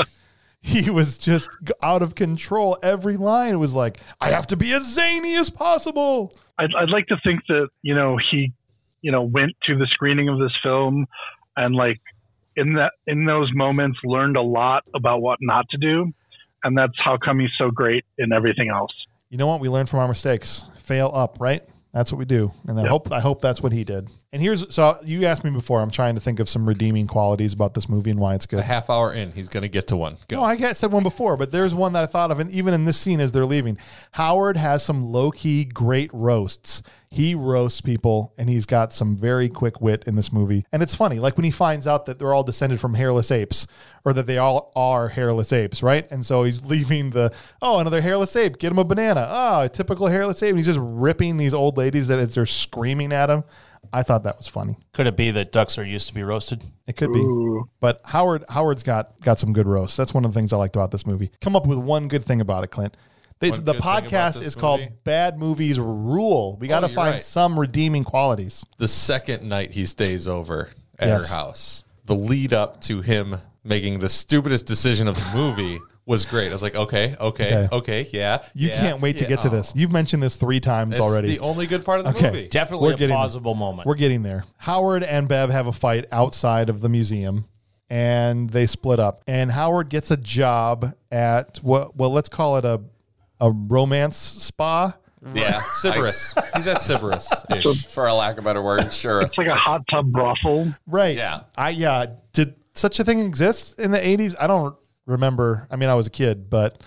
Speaker 1: he was just out of control. Every line was like, I have to be as zany as possible.
Speaker 5: I'd like to think that, he, went to the screening of this film and like in those moments learned a lot about what not to do. And that's how come he's so great in everything else.
Speaker 1: You know what? We learn from our mistakes. Fail up, right? That's what we do. And I hope that's what he did. And so you asked me before, I'm trying to think of some redeeming qualities about this movie and why it's good.
Speaker 3: A half hour in, he's going to get to one. Go.
Speaker 1: No, I said one before, but there's one that I thought of, and even in this scene as they're leaving, Howard has some low-key great roasts. He roasts people, and he's got some very quick wit in this movie. And it's funny, like when he finds out that they're all descended from hairless apes, or that they all are hairless apes, right? And so he's leaving another hairless ape, get him a banana. Oh, a typical hairless ape. And he's just ripping these old ladies as they're screaming at him. I thought that was funny.
Speaker 4: Could it be that ducks are used to be roasted?
Speaker 1: It could be. But Howard's got some good roasts. That's one of the things I liked about this movie. Come up with one good thing about it, Clint. The podcast is called Bad Movies Rule. We got to find some redeeming qualities.
Speaker 3: The second night he stays over at her house, the lead up to him making the stupidest decision of the movie was great. I was like, okay, yeah.
Speaker 1: You can't wait to get to this. You've mentioned this 3 times already.
Speaker 3: It's the only good part of the movie.
Speaker 4: Definitely a plausible moment.
Speaker 1: We're getting there. Howard and Bev have a fight outside of the museum, and they split up. And Howard gets a job at, let's call it a romance spa.
Speaker 2: Yeah.
Speaker 3: Sybaris. He's at Sybaris.
Speaker 2: For a lack of a better word, sure.
Speaker 5: It's like a hot tub brothel.
Speaker 1: Right.
Speaker 2: Yeah.
Speaker 1: Did such a thing exist in the 80s? I don't remember. I mean, I was a kid, but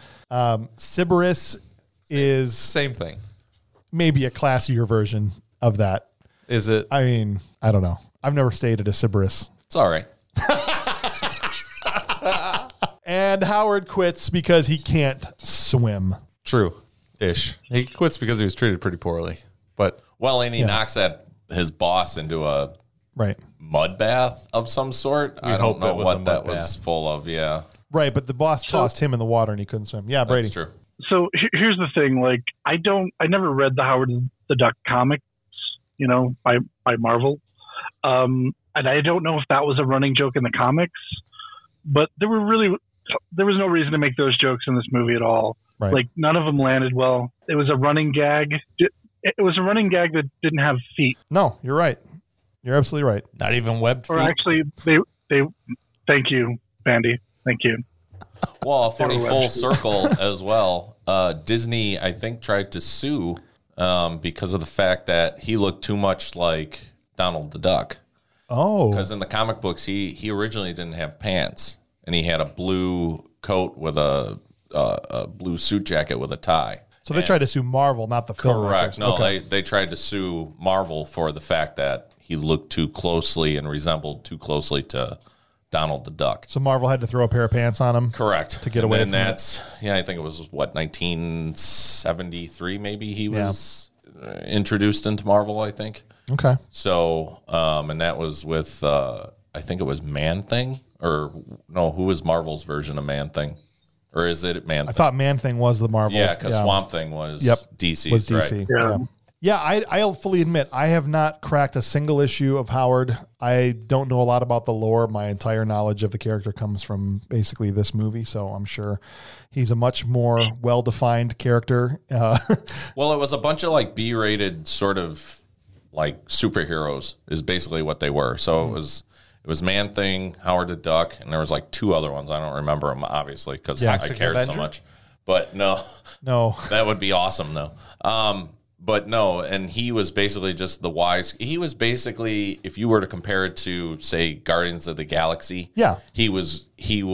Speaker 1: Sybaris is
Speaker 3: same thing.
Speaker 1: Maybe a classier version of that.
Speaker 3: Is it?
Speaker 1: I mean, I don't know. I've never stayed at a Sybaris.
Speaker 2: It's all right.
Speaker 1: And Howard quits because he can't swim.
Speaker 3: True-ish. He quits because he was treated pretty poorly. But
Speaker 2: and he knocks his boss into a
Speaker 1: Right.
Speaker 2: mud bath of some sort. I
Speaker 3: hope
Speaker 2: don't know
Speaker 3: it was a
Speaker 2: what
Speaker 3: mud
Speaker 2: that was
Speaker 3: bath.
Speaker 2: full of. Yeah,
Speaker 1: Right, but the boss tossed him in the water and he couldn't swim. Yeah, Brady.
Speaker 2: that's true.
Speaker 5: So here's the thing: like, I never read the Howard the Duck comics, by Marvel, and I don't know if that was a running joke in the comics, but there was no reason to make those jokes in this movie at all.
Speaker 1: Right.
Speaker 5: Like, none of them landed well. It was a running gag. It was a running gag that didn't have feet,
Speaker 1: No, you're right. You're absolutely right.
Speaker 4: Not even webbed
Speaker 5: or
Speaker 4: feet.
Speaker 5: actually, they. Thank you, Bandy. Thank you.
Speaker 2: Well, a funny
Speaker 5: were
Speaker 2: full
Speaker 5: actually-
Speaker 2: circle as well. Disney, I think, tried to sue because of the fact that he looked too much like Donald the Duck.
Speaker 1: Oh,
Speaker 2: Because in the comic books, he originally didn't have pants, and he had a blue coat with a blue suit jacket with a tie.
Speaker 1: so they tried to sue Marvel, not the film.
Speaker 2: Correct. No, they tried to sue Marvel for the fact that he looked too closely and resembled too closely to Donald the Duck.
Speaker 1: So Marvel had to throw a pair of pants on him.
Speaker 2: Correct.
Speaker 1: To get away
Speaker 2: and
Speaker 1: from it.
Speaker 2: that's, I think it was, 1973 maybe he was introduced into Marvel, I think.
Speaker 1: Okay.
Speaker 2: So, and that was with, I think it was Man-Thing, or no, who was Marvel's version of Man-Thing? Or is it Man-Thing?
Speaker 1: I thought Man Thing was the Marvel.
Speaker 2: Yeah, because Swamp Thing was
Speaker 1: Yep.
Speaker 2: DC's,
Speaker 1: was DC.
Speaker 2: right?
Speaker 5: Yeah.
Speaker 1: Yeah, I'll fully admit I have not cracked a single issue of Howard. I don't know a lot about the lore. My entire knowledge of the character comes from basically this movie, so I'm sure he's a much more well-defined character.
Speaker 2: Well, it was a bunch of like B-rated sort of like superheroes is basically what they were. So it was Man-Thing, Howard the Duck, and there was like two other ones. I don't remember them obviously because I cared so
Speaker 4: Avenger?
Speaker 2: much. But no, that would be awesome though. But no, and he was basically just the wise. He was basically, if you were to compare it to, say, Guardians of the Galaxy,
Speaker 1: Yeah.
Speaker 2: he was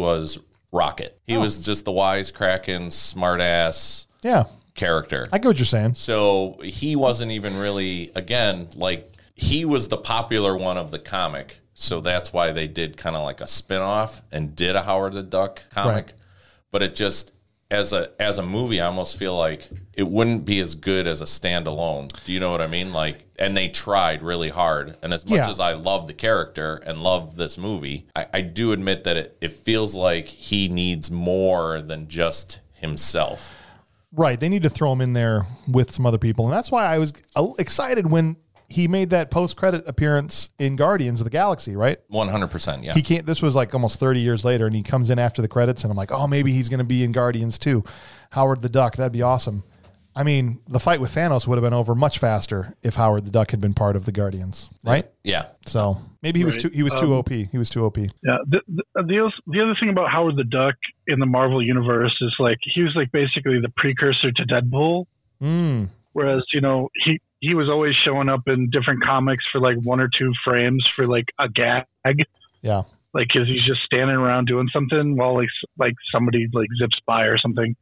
Speaker 2: Rocket. He was just the wisecracking, smart ass
Speaker 1: Yeah,
Speaker 2: character.
Speaker 1: I get what you're saying.
Speaker 2: So he wasn't even really, again, like he was the popular one of the comic. So that's why they did kind of like a spinoff and did a Howard the Duck comic.
Speaker 1: Right.
Speaker 2: But it just, as a movie, I almost feel like it wouldn't be as good as a standalone. Do you know what I mean? Like, and they tried really hard. And as much as I love the character and love this movie, I do admit that it feels like he needs more than just himself.
Speaker 1: Right. They need to throw him in there with some other people. And that's why I was excited when he made that post-credit appearance in Guardians of the Galaxy, right?
Speaker 2: 100%, yeah.
Speaker 1: He can't. This was like almost 30 years later, and he comes in after the credits, and I'm like, oh, maybe he's going to be in Guardians too. Howard the Duck, that'd be awesome. I mean, the fight with Thanos would have been over much faster if Howard the Duck had been part of the Guardians, right?
Speaker 2: Yeah.
Speaker 1: So maybe he was
Speaker 5: Right.
Speaker 1: too. He was too OP. He was too OP.
Speaker 5: Yeah. The other thing about Howard the Duck in the Marvel universe is like he was like basically the precursor to Deadpool. Whereas, he was always showing up in different comics for like one or two frames for like a gag.
Speaker 1: Yeah.
Speaker 5: Like, cause he's just standing around doing something while like somebody like zips by or something.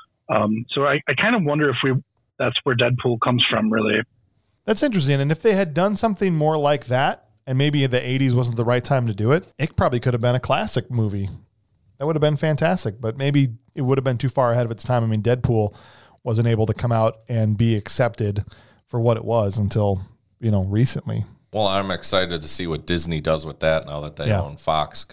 Speaker 5: So I kind of wonder if that's where Deadpool comes from, really.
Speaker 1: That's interesting. And if they had done something more like that, and maybe the 80s wasn't the right time to do it, it probably could have been a classic movie. That would have been fantastic, but maybe it would have been too far ahead of its time. I mean, Deadpool wasn't able to come out and be accepted for what it was until, recently.
Speaker 2: Well, I'm excited to see what Disney does with that now that they own Fox,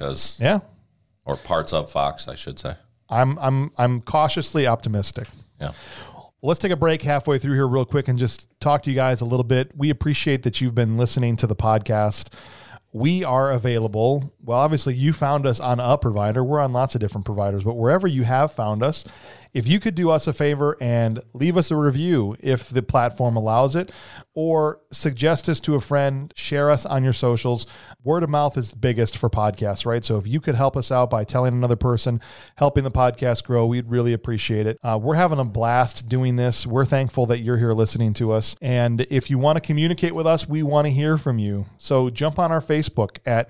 Speaker 2: or parts of Fox, I should say.
Speaker 1: I'm cautiously optimistic.
Speaker 2: Yeah.
Speaker 1: Let's take a break halfway through here real quick and just talk to you guys a little bit. We appreciate that you've been listening to the podcast. We are available. Well, obviously you found us on a provider. We're on lots of different providers, but wherever you have found us, if you could do us a favor and leave us a review if the platform allows it, or suggest us to a friend, share us on your socials. Word of mouth is the biggest for podcasts, right? So if you could help us out by telling another person, helping the podcast grow, we'd really appreciate it. We're having a blast doing this. We're thankful that you're here listening to us. And if you want to communicate with us, we want to hear from you. So jump on our Facebook at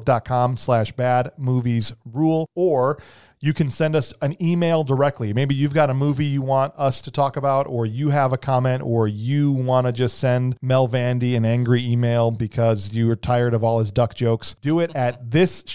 Speaker 1: facebook.com/badmoviesrule, or you can send us an email directly. Maybe you've got a movie you want us to talk about, or you have a comment, or you want to just send Mel Vandy an angry email because you are tired of all his duck jokes. Do it at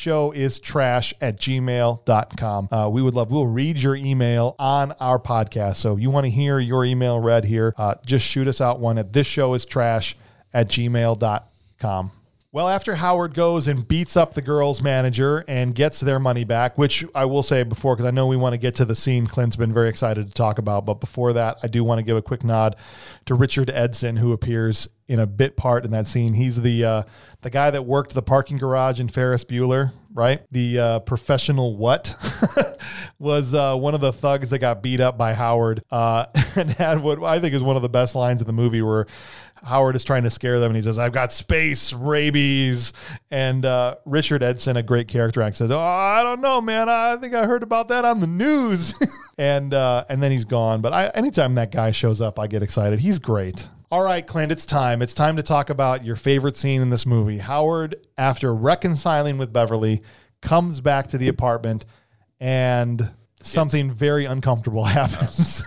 Speaker 1: thisshowIstrash@gmail.com. We'll read your email on our podcast. So if you want to hear your email read here, just shoot us out one at thisshowIstrash@gmail.com. Well, after Howard goes and beats up the girls' manager and gets their money back, which I will say before, because I know we want to get to the scene Clint's been very excited to talk about. But before that, I do want to give a quick nod to Richard Edson, who appears in a bit part in that scene. He's the guy that worked the parking garage in Ferris Bueller, right? The professional what was one of the thugs that got beat up by Howard and had what I think is one of the best lines in the movie, where Howard is trying to scare them and he says, "I've got space rabies." And Richard Edson, a great character actor, says, "Oh, I don't know, man. I think I heard about that on the news." and then he's gone. But anytime that guy shows up, I get excited. He's great. All right, Clint, it's time. It's time to talk about your favorite scene in this movie. Howard, after reconciling with Beverly, comes back to the apartment and something very uncomfortable happens.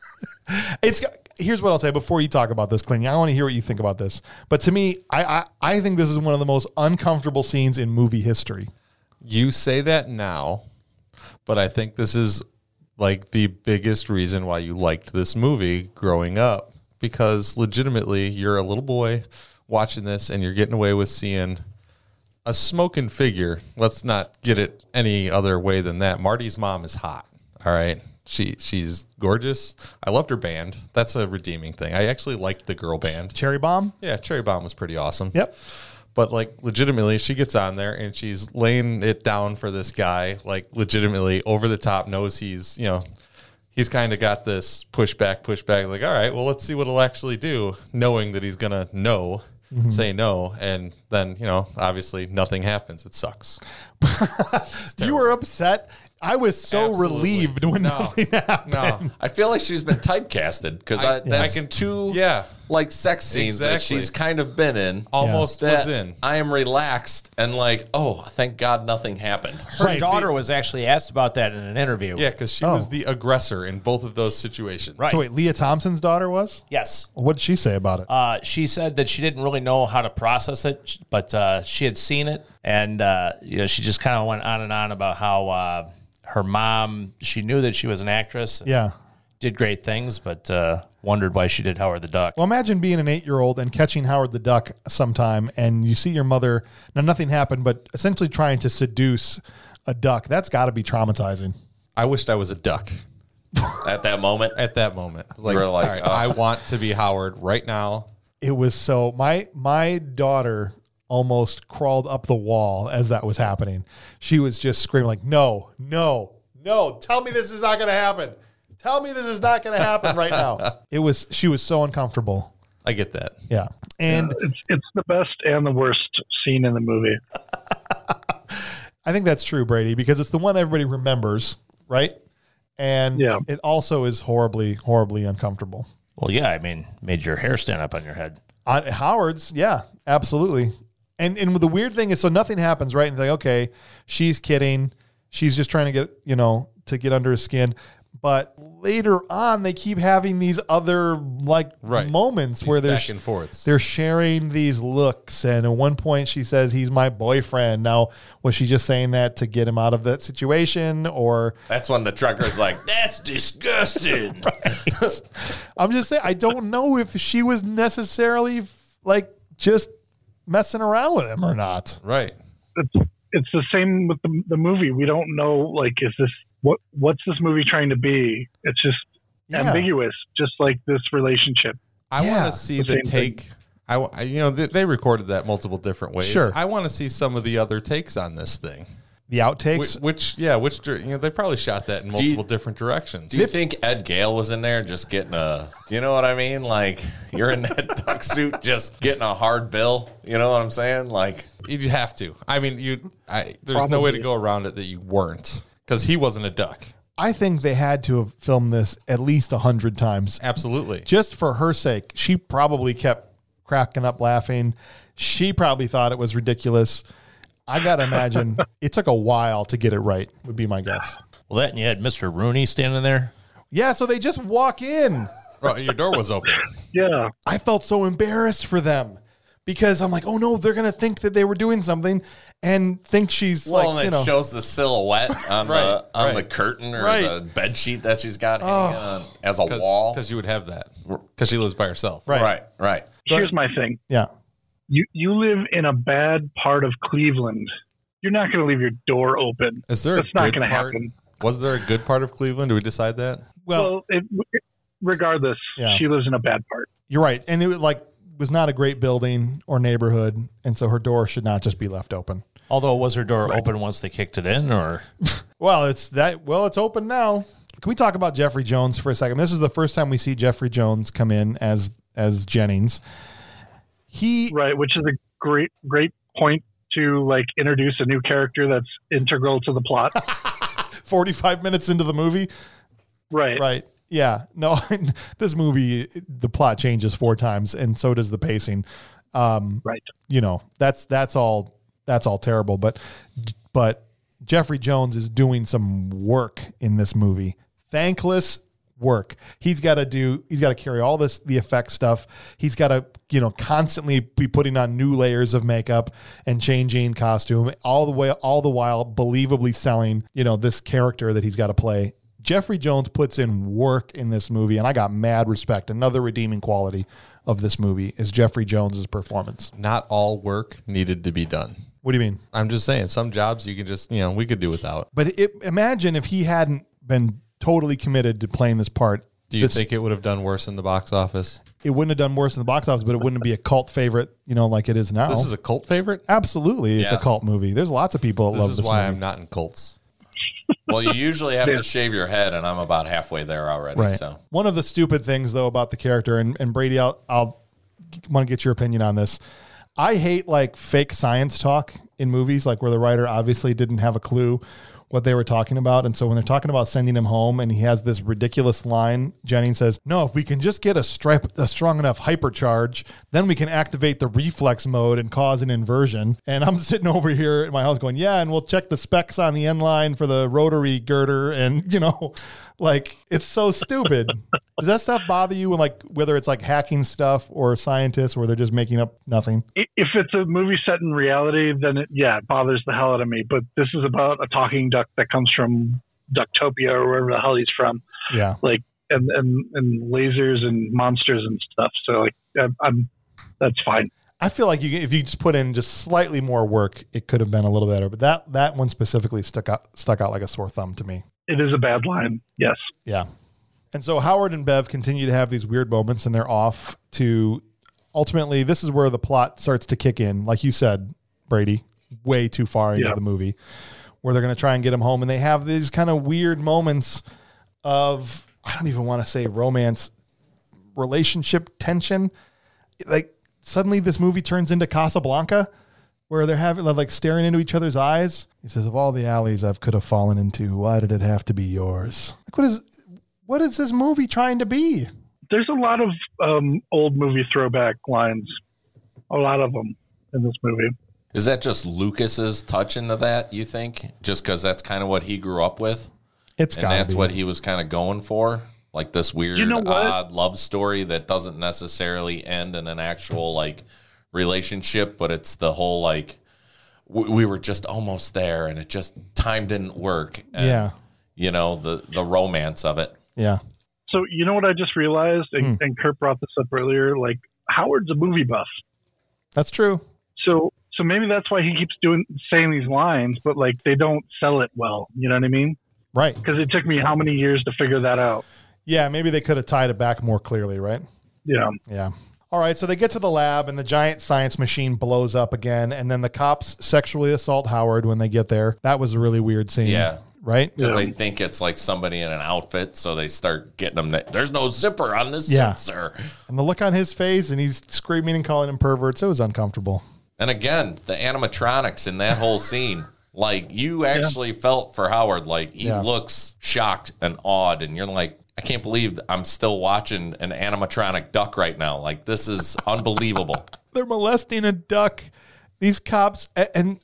Speaker 1: Here's what I'll say before you talk about this, Clint. I want to hear what you think about this. But to me, I think this is one of the most uncomfortable scenes in movie history.
Speaker 3: You say that now, but I think this is like the biggest reason why you liked this movie growing up. Because legitimately, you're a little boy watching this and you're getting away with seeing a smoking figure. Let's not get it any other way than that. Marty's mom is hot. All right. She's gorgeous. I loved her band. That's a redeeming thing. I actually liked the girl band.
Speaker 1: Cherry Bomb?
Speaker 3: Yeah, Cherry Bomb was pretty awesome.
Speaker 1: Yep.
Speaker 3: But like legitimately, she gets on there and she's laying it down for this guy, like legitimately over the top, knows he's, he's kind of got this pushback, like, all right, well, let's see what it'll actually do, knowing that he's going to say no. And then, obviously nothing happens. It sucks.
Speaker 1: You were upset. I was so
Speaker 3: Absolutely.
Speaker 1: relieved when nothing happened.
Speaker 3: No.
Speaker 2: I feel like she's been typecasted because that's two sex scenes that
Speaker 3: Exactly.
Speaker 2: she's kind of been in.
Speaker 3: Almost
Speaker 2: That
Speaker 3: was in.
Speaker 2: I am relaxed and like, oh, thank God nothing happened.
Speaker 4: Her
Speaker 1: Right.
Speaker 4: daughter was actually asked about that in an interview.
Speaker 3: Yeah, because she was the aggressor in both of those situations.
Speaker 4: Right.
Speaker 1: So wait, Leah Thompson's daughter was?
Speaker 4: Yes.
Speaker 1: What did she say about it?
Speaker 4: She said that she didn't really know how to process it, but she had seen it, and she just kind of went on and on about how her mom, she knew that she was an actress. And
Speaker 1: Yeah.
Speaker 4: did great things, but wondered why she did Howard the Duck.
Speaker 1: Well, imagine being an 8-year-old and catching Howard the Duck sometime, and you see your mother. Now, nothing happened, but essentially trying to seduce a duck. That's got to be traumatizing.
Speaker 3: I wished I was a duck
Speaker 2: At that moment,
Speaker 3: at that moment. Like,
Speaker 2: were like,
Speaker 3: all right,
Speaker 2: oh.
Speaker 3: I want to be Howard right now.
Speaker 1: It was so my daughter almost crawled up the wall as that was happening. She was just screaming like, "No, no, no! Tell me this is not going to happen. Tell me this is not going to happen right now." She was so uncomfortable.
Speaker 3: I get that.
Speaker 1: Yeah, and
Speaker 5: It's the best and the worst scene in the movie.
Speaker 1: I think that's true, Brady, because it's the one everybody remembers, right? And
Speaker 5: Yeah.
Speaker 1: it also is horribly, horribly uncomfortable.
Speaker 4: Well, yeah, I mean, made your hair stand up on your head.
Speaker 1: On Howard's, yeah, absolutely. And the weird thing is, so nothing happens, right? And they're like, okay, she's kidding. She's just trying to get, to get under his skin. But later on, they keep having these other moments where
Speaker 3: back and forths.
Speaker 1: they're sharing these looks. And at one point, she says he's my boyfriend. Now, was she just saying that to get him out of that situation, or?
Speaker 2: that's when the trucker's like, "That's disgusting."
Speaker 1: I'm just saying, I don't know if she was necessarily just messing around with him or not.
Speaker 3: Right.
Speaker 5: It's the same with the movie. We don't know, is this what's this movie trying to be? It's just ambiguous, just like this relationship.
Speaker 3: I
Speaker 1: Yeah.
Speaker 3: want to see
Speaker 5: The
Speaker 3: the
Speaker 5: same
Speaker 3: take. They recorded that multiple different ways.
Speaker 1: Sure.
Speaker 3: I want to see some of the other takes on this thing.
Speaker 1: The outtakes.
Speaker 3: They probably shot that in multiple different directions.
Speaker 2: Do you think Ed Gale was in there just getting you know what I mean? Like, you're in that duck suit just getting a hard bill. You know what I'm saying? Like,
Speaker 3: You'd have to. I mean, there's no way to go around it that you weren't, because he wasn't a duck.
Speaker 1: I think they had to have filmed this at least 100 times.
Speaker 3: Absolutely.
Speaker 1: Just for her sake. She probably kept cracking up laughing. She probably thought it was ridiculous. I got to imagine it took a while to get it right, would be my guess.
Speaker 4: Well, that and you had Mr. Rooney standing there.
Speaker 1: Yeah, so they just walk in.
Speaker 3: Well, your door was open.
Speaker 5: Yeah.
Speaker 1: I felt so embarrassed for them because I'm like, oh no, they're going to think that they were doing something and think she's
Speaker 2: and it shows the silhouette on the curtain or
Speaker 1: Right.
Speaker 2: the bed sheet that she's got hanging on as a wall.
Speaker 3: Because you would have that. Because she lives by herself.
Speaker 1: Right.
Speaker 2: Right.
Speaker 5: Here's my thing.
Speaker 1: Yeah.
Speaker 5: You live in a bad part of Cleveland. You're not going to leave your door open.
Speaker 3: Is there
Speaker 5: That's
Speaker 3: a
Speaker 5: not
Speaker 3: good
Speaker 5: going to
Speaker 3: part?
Speaker 5: happen.
Speaker 3: Was there a good part of Cleveland? Did we decide that?
Speaker 1: Well,
Speaker 5: Regardless,
Speaker 1: Yeah.
Speaker 5: she lives in a bad part.
Speaker 1: you're right. And it was not a great building or neighborhood. And so her door should not just be left open.
Speaker 4: Although, was her door open once they kicked it in, or
Speaker 1: Well, it's open now. Can we talk about Jeffrey Jones for a second? This is the first time we see Jeffrey Jones come in as Jennings.
Speaker 5: Right, which is a great point to like introduce a new character that's integral to the plot.
Speaker 1: 45 minutes into the movie.
Speaker 5: Right.
Speaker 1: Right. Yeah. No, this movie, the plot changes 4 times, and so does the pacing.
Speaker 5: Right.
Speaker 1: That's all terrible. But Jeffrey Jones is doing some work in this movie. Thankless work. He's got to carry all the effect stuff. He's got to, constantly be putting on new layers of makeup and changing costume all the while believably selling, this character that he's got to play. Jeffrey Jones puts in work in this movie, and I got mad respect. Another redeeming quality of this movie is Jeffrey Jones's performance.
Speaker 3: Not all work needed to be done.
Speaker 1: What do you mean?
Speaker 3: I'm just saying, some jobs you can just, we could do without.
Speaker 1: But imagine if he hadn't been totally committed to playing this part.
Speaker 3: Do you think it would have done worse in the box office?
Speaker 1: It wouldn't have done worse in the box office, but it wouldn't be a cult favorite, like it is now.
Speaker 3: This is a cult favorite?
Speaker 1: Absolutely. It's a cult movie. There's lots of people that love this movie.
Speaker 3: This is why I'm not in cults.
Speaker 2: Well, you usually have to shave your head, and I'm about halfway there already.
Speaker 1: Right.
Speaker 2: So
Speaker 1: one of the stupid things, though, about the character, and Brady, I'll want to get your opinion on this. I hate fake science talk in movies, where the writer obviously didn't have a clue what they were talking about. And so when they're talking about sending him home and he has this ridiculous line, Jennings says, no, if we can just get a strong enough hypercharge, then we can activate the reflex mode and cause an inversion. And I'm sitting over here at my house going, yeah, and we'll check the specs on the end line for the rotary girder. And, it's so stupid. Does that stuff bother you when whether it's hacking stuff or scientists where they're just making up nothing?
Speaker 5: If it's a movie set in reality, then it bothers the hell out of me. But this is about a talking duck that comes from Ducktopia or wherever the hell he's from.
Speaker 1: Yeah.
Speaker 5: And lasers and monsters and stuff. So that's fine.
Speaker 1: I feel like if you just put in just slightly more work, it could have been a little better. But that one specifically stuck out like a sore thumb to me.
Speaker 5: It is a bad line. Yes.
Speaker 1: Yeah. And so Howard and Bev continue to have these weird moments, and they're off to ultimately, this is where the plot starts to kick in. Like you said, Brady, way too far into the movie, where they're going to try and get him home. And they have these kind of weird moments of, I don't even want to say romance, relationship tension. Suddenly this movie turns into Casablanca, where they're having staring into each other's eyes. He says, of all the alleys I could have fallen into, why did it have to be yours? What is this movie trying to be?
Speaker 5: There's a lot of old movie throwback lines, a lot of them in this movie.
Speaker 2: is that just Lucas's touch into that, you think? Just because that's kind of what he grew up with?
Speaker 1: And
Speaker 2: that's what he was kind of going for? Like this weird, odd love story that doesn't necessarily end in an actual, relationship, but it's the whole, we were just almost there, and time didn't work. And, the romance of it.
Speaker 1: Yeah.
Speaker 5: So you know what I just realized, and Kurt brought this up earlier. Howard's a movie buff.
Speaker 1: That's true.
Speaker 5: So maybe that's why he keeps saying these lines, but they don't sell it well. You know what I mean?
Speaker 1: Right.
Speaker 5: Because it took me how many years to figure that out?
Speaker 1: Yeah, maybe they could have tied it back more clearly, right?
Speaker 5: Yeah.
Speaker 1: Yeah. All right, so they get to the lab, and the giant science machine blows up again, and then the cops sexually assault Howard when they get there. That was a really weird scene.
Speaker 2: Yeah.
Speaker 1: Right?
Speaker 2: Because they think it's somebody in an outfit, so they start getting them. There's no zipper on this suit, sir.
Speaker 1: And the look on his face, and he's screaming and calling him perverts. It was uncomfortable.
Speaker 2: And again, the animatronics in that whole scene, you actually felt for Howard. He looks shocked and awed, and you're like, I can't believe I'm still watching an animatronic duck right now. This is unbelievable.
Speaker 1: They're molesting a duck. These cops, and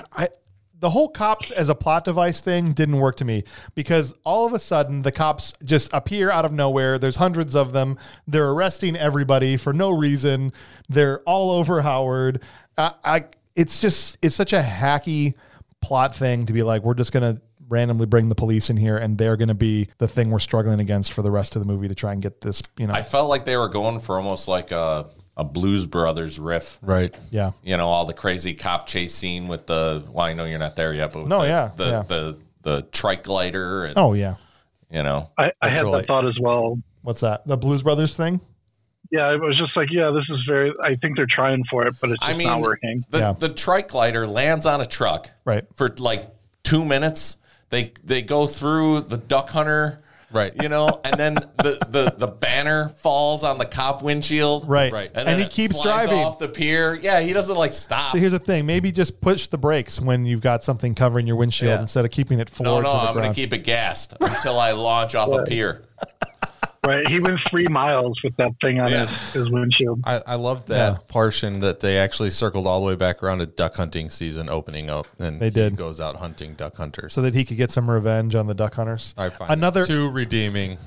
Speaker 1: the whole cops as a plot device thing didn't work to me, because all of a sudden the cops just appear out of nowhere. There's hundreds of them. They're arresting everybody for no reason. They're all over Howard. It's such a hacky plot thing to be we're just going to randomly bring the police in here, and they're going to be the thing we're struggling against for the rest of the movie to try and get this,
Speaker 2: I felt like they were going for almost a a Blues Brothers riff.
Speaker 3: Right.
Speaker 1: Yeah.
Speaker 2: You know, all the crazy cop chase scene with well, I know you're not there yet, but with
Speaker 1: No,
Speaker 2: the trike glider. And,
Speaker 1: Oh, yeah.
Speaker 2: you know,
Speaker 5: I had
Speaker 3: Ultralight.
Speaker 5: that thought as well.
Speaker 1: What's that? The Blues Brothers thing?
Speaker 5: Yeah, it was just like, yeah, this is very. I think they're trying for it, but it's just not working.
Speaker 2: The trike glider lands on a truck
Speaker 1: Right.
Speaker 2: for like 2 minutes. They go through the duck hunter,
Speaker 3: Right.
Speaker 2: You know, and then the banner falls on the cop windshield,
Speaker 1: Right.
Speaker 3: Right.
Speaker 2: And,
Speaker 1: And
Speaker 2: then
Speaker 1: he
Speaker 2: it
Speaker 1: keeps
Speaker 2: flies
Speaker 1: driving.
Speaker 2: off the pier. Yeah, he doesn't like stop.
Speaker 1: So here's the thing. Maybe just push the brakes when you've got something covering your windshield
Speaker 2: Yeah.
Speaker 1: instead of keeping it
Speaker 2: no,
Speaker 1: floored to the
Speaker 2: I'm going
Speaker 1: ground.
Speaker 2: to keep it gassed until I launch off a pier.
Speaker 5: Right, he went 3 miles with that thing on his windshield.
Speaker 3: I love that portion that they actually circled all the way back around to duck hunting season opening up, and
Speaker 1: They did.
Speaker 3: he goes out hunting duck hunters.
Speaker 1: So that he could get some revenge on the duck hunters.
Speaker 3: I find
Speaker 1: Another-
Speaker 3: it too redeeming.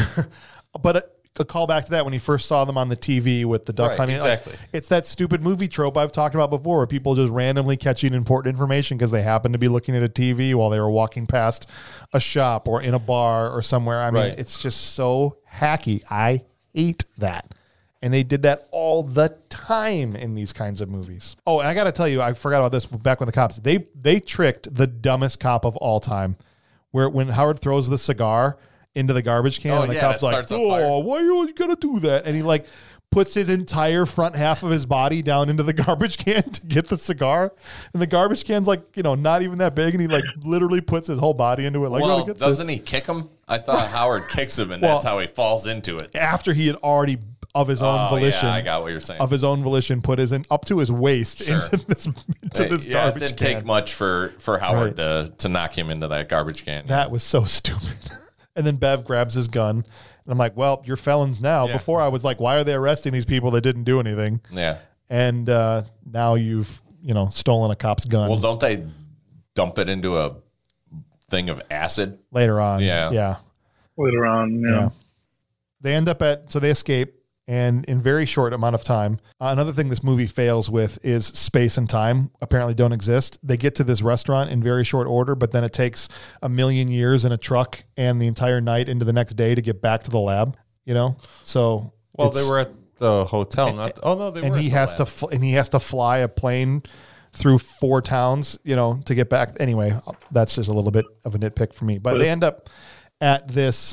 Speaker 1: But a call back to that when he first saw them on the TV with the duck
Speaker 3: Right,
Speaker 1: hunting. Like,
Speaker 3: exactly.
Speaker 1: it's that stupid movie trope I've talked about before where people just randomly catching important information because they happen to be looking at a TV while they were walking past a shop or in a bar or somewhere. I mean,
Speaker 3: Right.
Speaker 1: it's just so hacky. I hate that. And they did that all the time in these kinds of movies. Oh, and I got to tell you, I forgot about this back when the cops, they tricked the dumbest cop of all time where when Howard throws the cigar into the garbage can
Speaker 2: Oh,
Speaker 1: and the
Speaker 2: yeah,
Speaker 1: cop's
Speaker 2: that
Speaker 1: like,
Speaker 2: starts on fire.
Speaker 1: oh, why are you going to do that? And he like puts his entire front half of his body down into the garbage can to get the cigar. And the garbage can's like, you know, not even that big. And he like literally puts his whole body into it. Like,
Speaker 2: Well,
Speaker 1: "Oh, get
Speaker 2: doesn't
Speaker 1: this."
Speaker 2: he kick him? I thought Howard kicks him, and
Speaker 1: Well-
Speaker 2: that's how he falls into it.
Speaker 1: After he had already of his own
Speaker 2: Oh,
Speaker 1: volition.
Speaker 2: yeah, I got what you're saying.
Speaker 1: Of his own volition, put his up to his waist
Speaker 2: Sure.
Speaker 1: into this
Speaker 2: yeah, it
Speaker 1: garbage
Speaker 2: didn't
Speaker 1: can.
Speaker 2: take much for Howard to knock him into that garbage can.
Speaker 1: That was so stupid. And then Bev grabs his gun. And I'm like, well, you're felons now.
Speaker 3: Yeah.
Speaker 1: Before I was like, why are they arresting these people that didn't do anything?
Speaker 2: Yeah.
Speaker 1: And now you've, stolen a cop's gun
Speaker 2: Well, don't they dump it into a thing of acid?
Speaker 1: later on.
Speaker 2: Yeah.
Speaker 1: Yeah.
Speaker 5: Later on,
Speaker 1: Yeah. They end up so they escape. And in very short amount of time, another thing this movie fails with is space and time apparently don't exist. They get to this restaurant in very short order, but then it takes 1,000,000 years in a truck and the entire night into the next day to get back to the lab, So,
Speaker 3: Well,
Speaker 1: it's-
Speaker 3: they were at the hotel. They were.
Speaker 1: and
Speaker 3: at
Speaker 1: he
Speaker 3: the
Speaker 1: has
Speaker 3: lab.
Speaker 1: to and he has to fly a plane through 4 towns, to get back. Anyway, that's just a little bit of a nitpick for me. But they end up at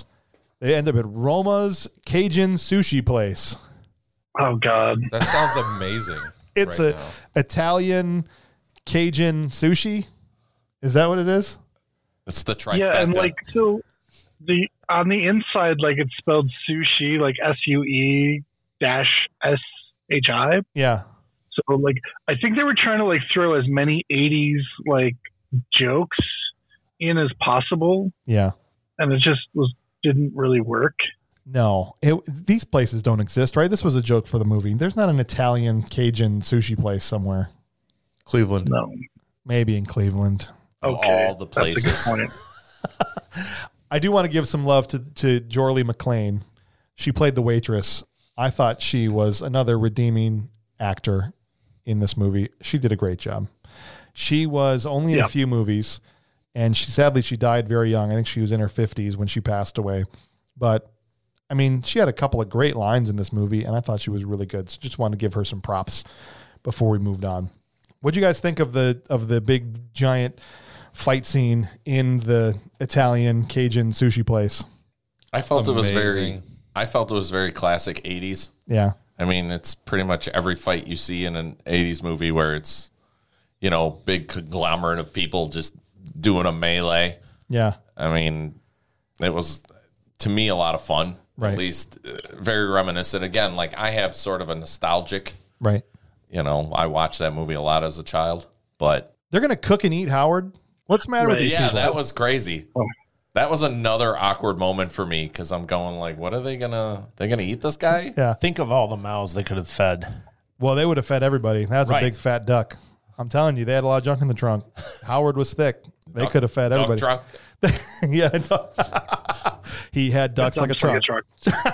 Speaker 1: Roma's Cajun sushi place.
Speaker 5: Oh God,
Speaker 3: That sounds amazing.
Speaker 1: It's
Speaker 3: right
Speaker 1: a
Speaker 3: now.
Speaker 1: Italian Cajun sushi. Is that what it is?
Speaker 2: It's the trifecta.
Speaker 5: yeah, and like so, on the inside, like it's spelled sushi, like SUE-SHI.
Speaker 1: Yeah.
Speaker 5: So like, I think they were trying to like throw as many '80s like jokes in as possible,
Speaker 1: Yeah.
Speaker 5: and it just didn't really work.
Speaker 1: No, these places don't exist, right? This was a joke for the movie. There's not an Italian Cajun sushi place somewhere.
Speaker 3: Cleveland.
Speaker 5: No.
Speaker 1: Maybe in Cleveland.
Speaker 2: Of
Speaker 5: Okay,
Speaker 2: all the
Speaker 5: that's a good
Speaker 2: places.
Speaker 5: point.
Speaker 1: I do want to give some love to Jorley McLean. She played the waitress. I thought she was another redeeming actor in this movie. She did a great job. She was only in a few movies, and sadly she died very young. I think she was in her 50s when she passed away. But I mean, she had a couple of great lines in this movie, and I thought she was really good. So just wanted to give her some props before we moved on. What'd you guys think of the big giant fight scene in the Italian Cajun sushi place?
Speaker 2: I felt
Speaker 3: Amazing.
Speaker 2: I felt it was very classic 80s.
Speaker 1: Yeah.
Speaker 2: I mean, it's pretty much every fight you see in an 80s movie where it's, big conglomerate of people just doing a melee.
Speaker 1: Yeah.
Speaker 2: I mean, it was, to me, a lot of fun.
Speaker 1: Right.
Speaker 2: At least very reminiscent. Again, like I have sort of a nostalgic,
Speaker 1: Right.
Speaker 2: I watched that movie a lot as a child, but
Speaker 1: They're going to cook and eat, Howard. What's the matter with
Speaker 5: Right.
Speaker 1: these
Speaker 2: yeah,
Speaker 1: people?
Speaker 2: that was crazy. That was another awkward moment for me because I'm going like, what are they gonna eat this guy?
Speaker 1: Yeah.
Speaker 4: Think of all the mouths they could have fed.
Speaker 1: Well, they would have fed everybody. That's
Speaker 4: Right.
Speaker 1: a big fat duck. I'm telling you, they had a lot of junk in the trunk. Howard was thick. They could have fed
Speaker 2: Duck
Speaker 1: everybody.
Speaker 2: trunk.
Speaker 1: Yeah. He had ducks like a truck.
Speaker 5: Truck.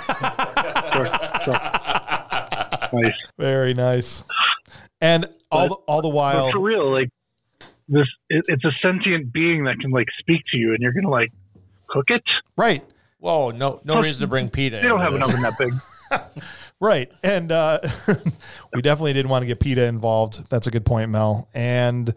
Speaker 5: Nice.
Speaker 1: Very nice. And all the while,
Speaker 5: But for real, like this, it's a sentient being that can like speak to you, and you're gonna like cook it.
Speaker 1: right.
Speaker 4: Whoa, no reason to bring PETA.
Speaker 5: They don't have
Speaker 4: into
Speaker 5: an
Speaker 4: this.
Speaker 5: oven that big.
Speaker 1: Right. And we definitely didn't want to get PETA involved. That's a good point, Mel. And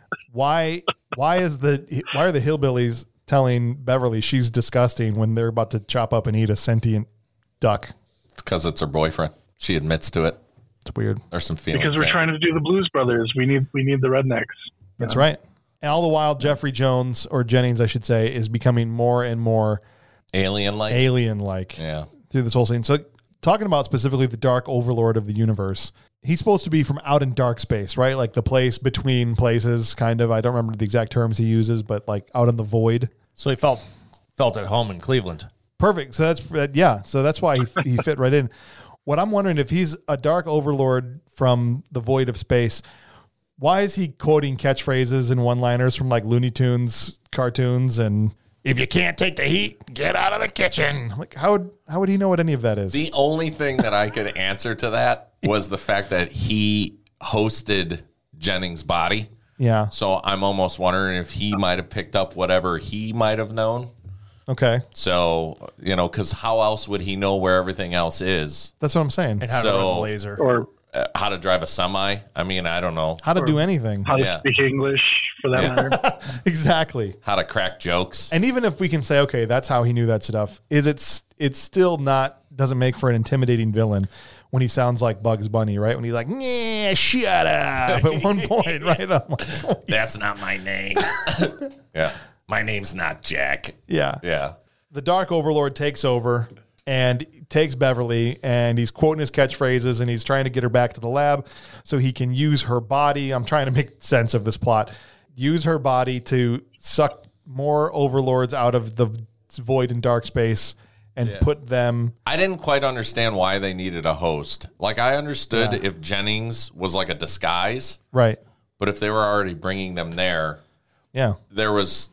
Speaker 1: why are the hillbillies telling Beverly she's disgusting when they're about to chop up and eat a sentient duck?
Speaker 2: It's because it's her boyfriend. She admits to it.
Speaker 1: It's weird.
Speaker 2: There's some feelings
Speaker 5: Because we're
Speaker 2: there.
Speaker 5: trying to do the Blues Brothers. We need the rednecks.
Speaker 1: That's right. And all the while, Jeffrey Jones, or Jennings, I should say, is becoming more and more
Speaker 2: Alien-like.
Speaker 1: alien-like
Speaker 2: Yeah.
Speaker 1: through this whole scene. So talking about specifically the Dark Overlord of the universe, he's supposed to be from out in dark space, right? Like the place between places, kind of. I don't remember the exact terms he uses, but like out in the void.
Speaker 4: So he felt at home in Cleveland.
Speaker 1: Perfect. So that's why he fit right in. What I'm wondering, if he's a Dark Overlord from the void of space, why is he quoting catchphrases and one-liners from like Looney Tunes cartoons and if you can't take the heat, get out of the kitchen? Like how would he know what any of that is?
Speaker 2: The only thing that I could answer to that was the fact that he hosted Jennings' body.
Speaker 1: Yeah.
Speaker 2: So I'm almost wondering if he might have picked up whatever he might have known.
Speaker 1: Okay.
Speaker 2: So, because how else would he know where everything else is?
Speaker 1: That's what I'm saying.
Speaker 4: And how to
Speaker 2: So-
Speaker 4: run the laser.
Speaker 5: Or
Speaker 2: How to drive a semi? I mean, I don't know.
Speaker 1: How to do anything.
Speaker 5: how to
Speaker 2: Yeah.
Speaker 5: speak English, for that matter.
Speaker 1: Exactly.
Speaker 2: How to crack jokes.
Speaker 1: And even if we can say, okay, that's how he knew that stuff, it's still doesn't make for an intimidating villain when he sounds like Bugs Bunny, right? When he's like, "Yeah, shut up," at one point, right? I'm like, oh,
Speaker 2: That's not my name. Yeah. My name's not Jack.
Speaker 1: yeah.
Speaker 2: Yeah.
Speaker 1: The Dark Overlord takes over and takes Beverly, and he's quoting his catchphrases, and he's trying to get her back to the lab so he can use her body. I'm trying to make sense of this plot. Use her body to suck more overlords out of the void and dark space and put them.
Speaker 2: I didn't quite understand why they needed a host. Like, I understood if Jennings was like a disguise,
Speaker 1: Right.
Speaker 2: but if they were already bringing them there,
Speaker 1: Yeah.
Speaker 2: there was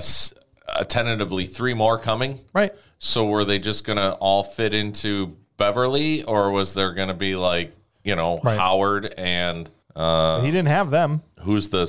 Speaker 2: a tentatively 3 more coming.
Speaker 1: Right.
Speaker 2: So were they just going to all fit into Beverly, or was there going to be like,
Speaker 1: Right.
Speaker 2: Howard and
Speaker 1: He didn't have them.
Speaker 2: who's the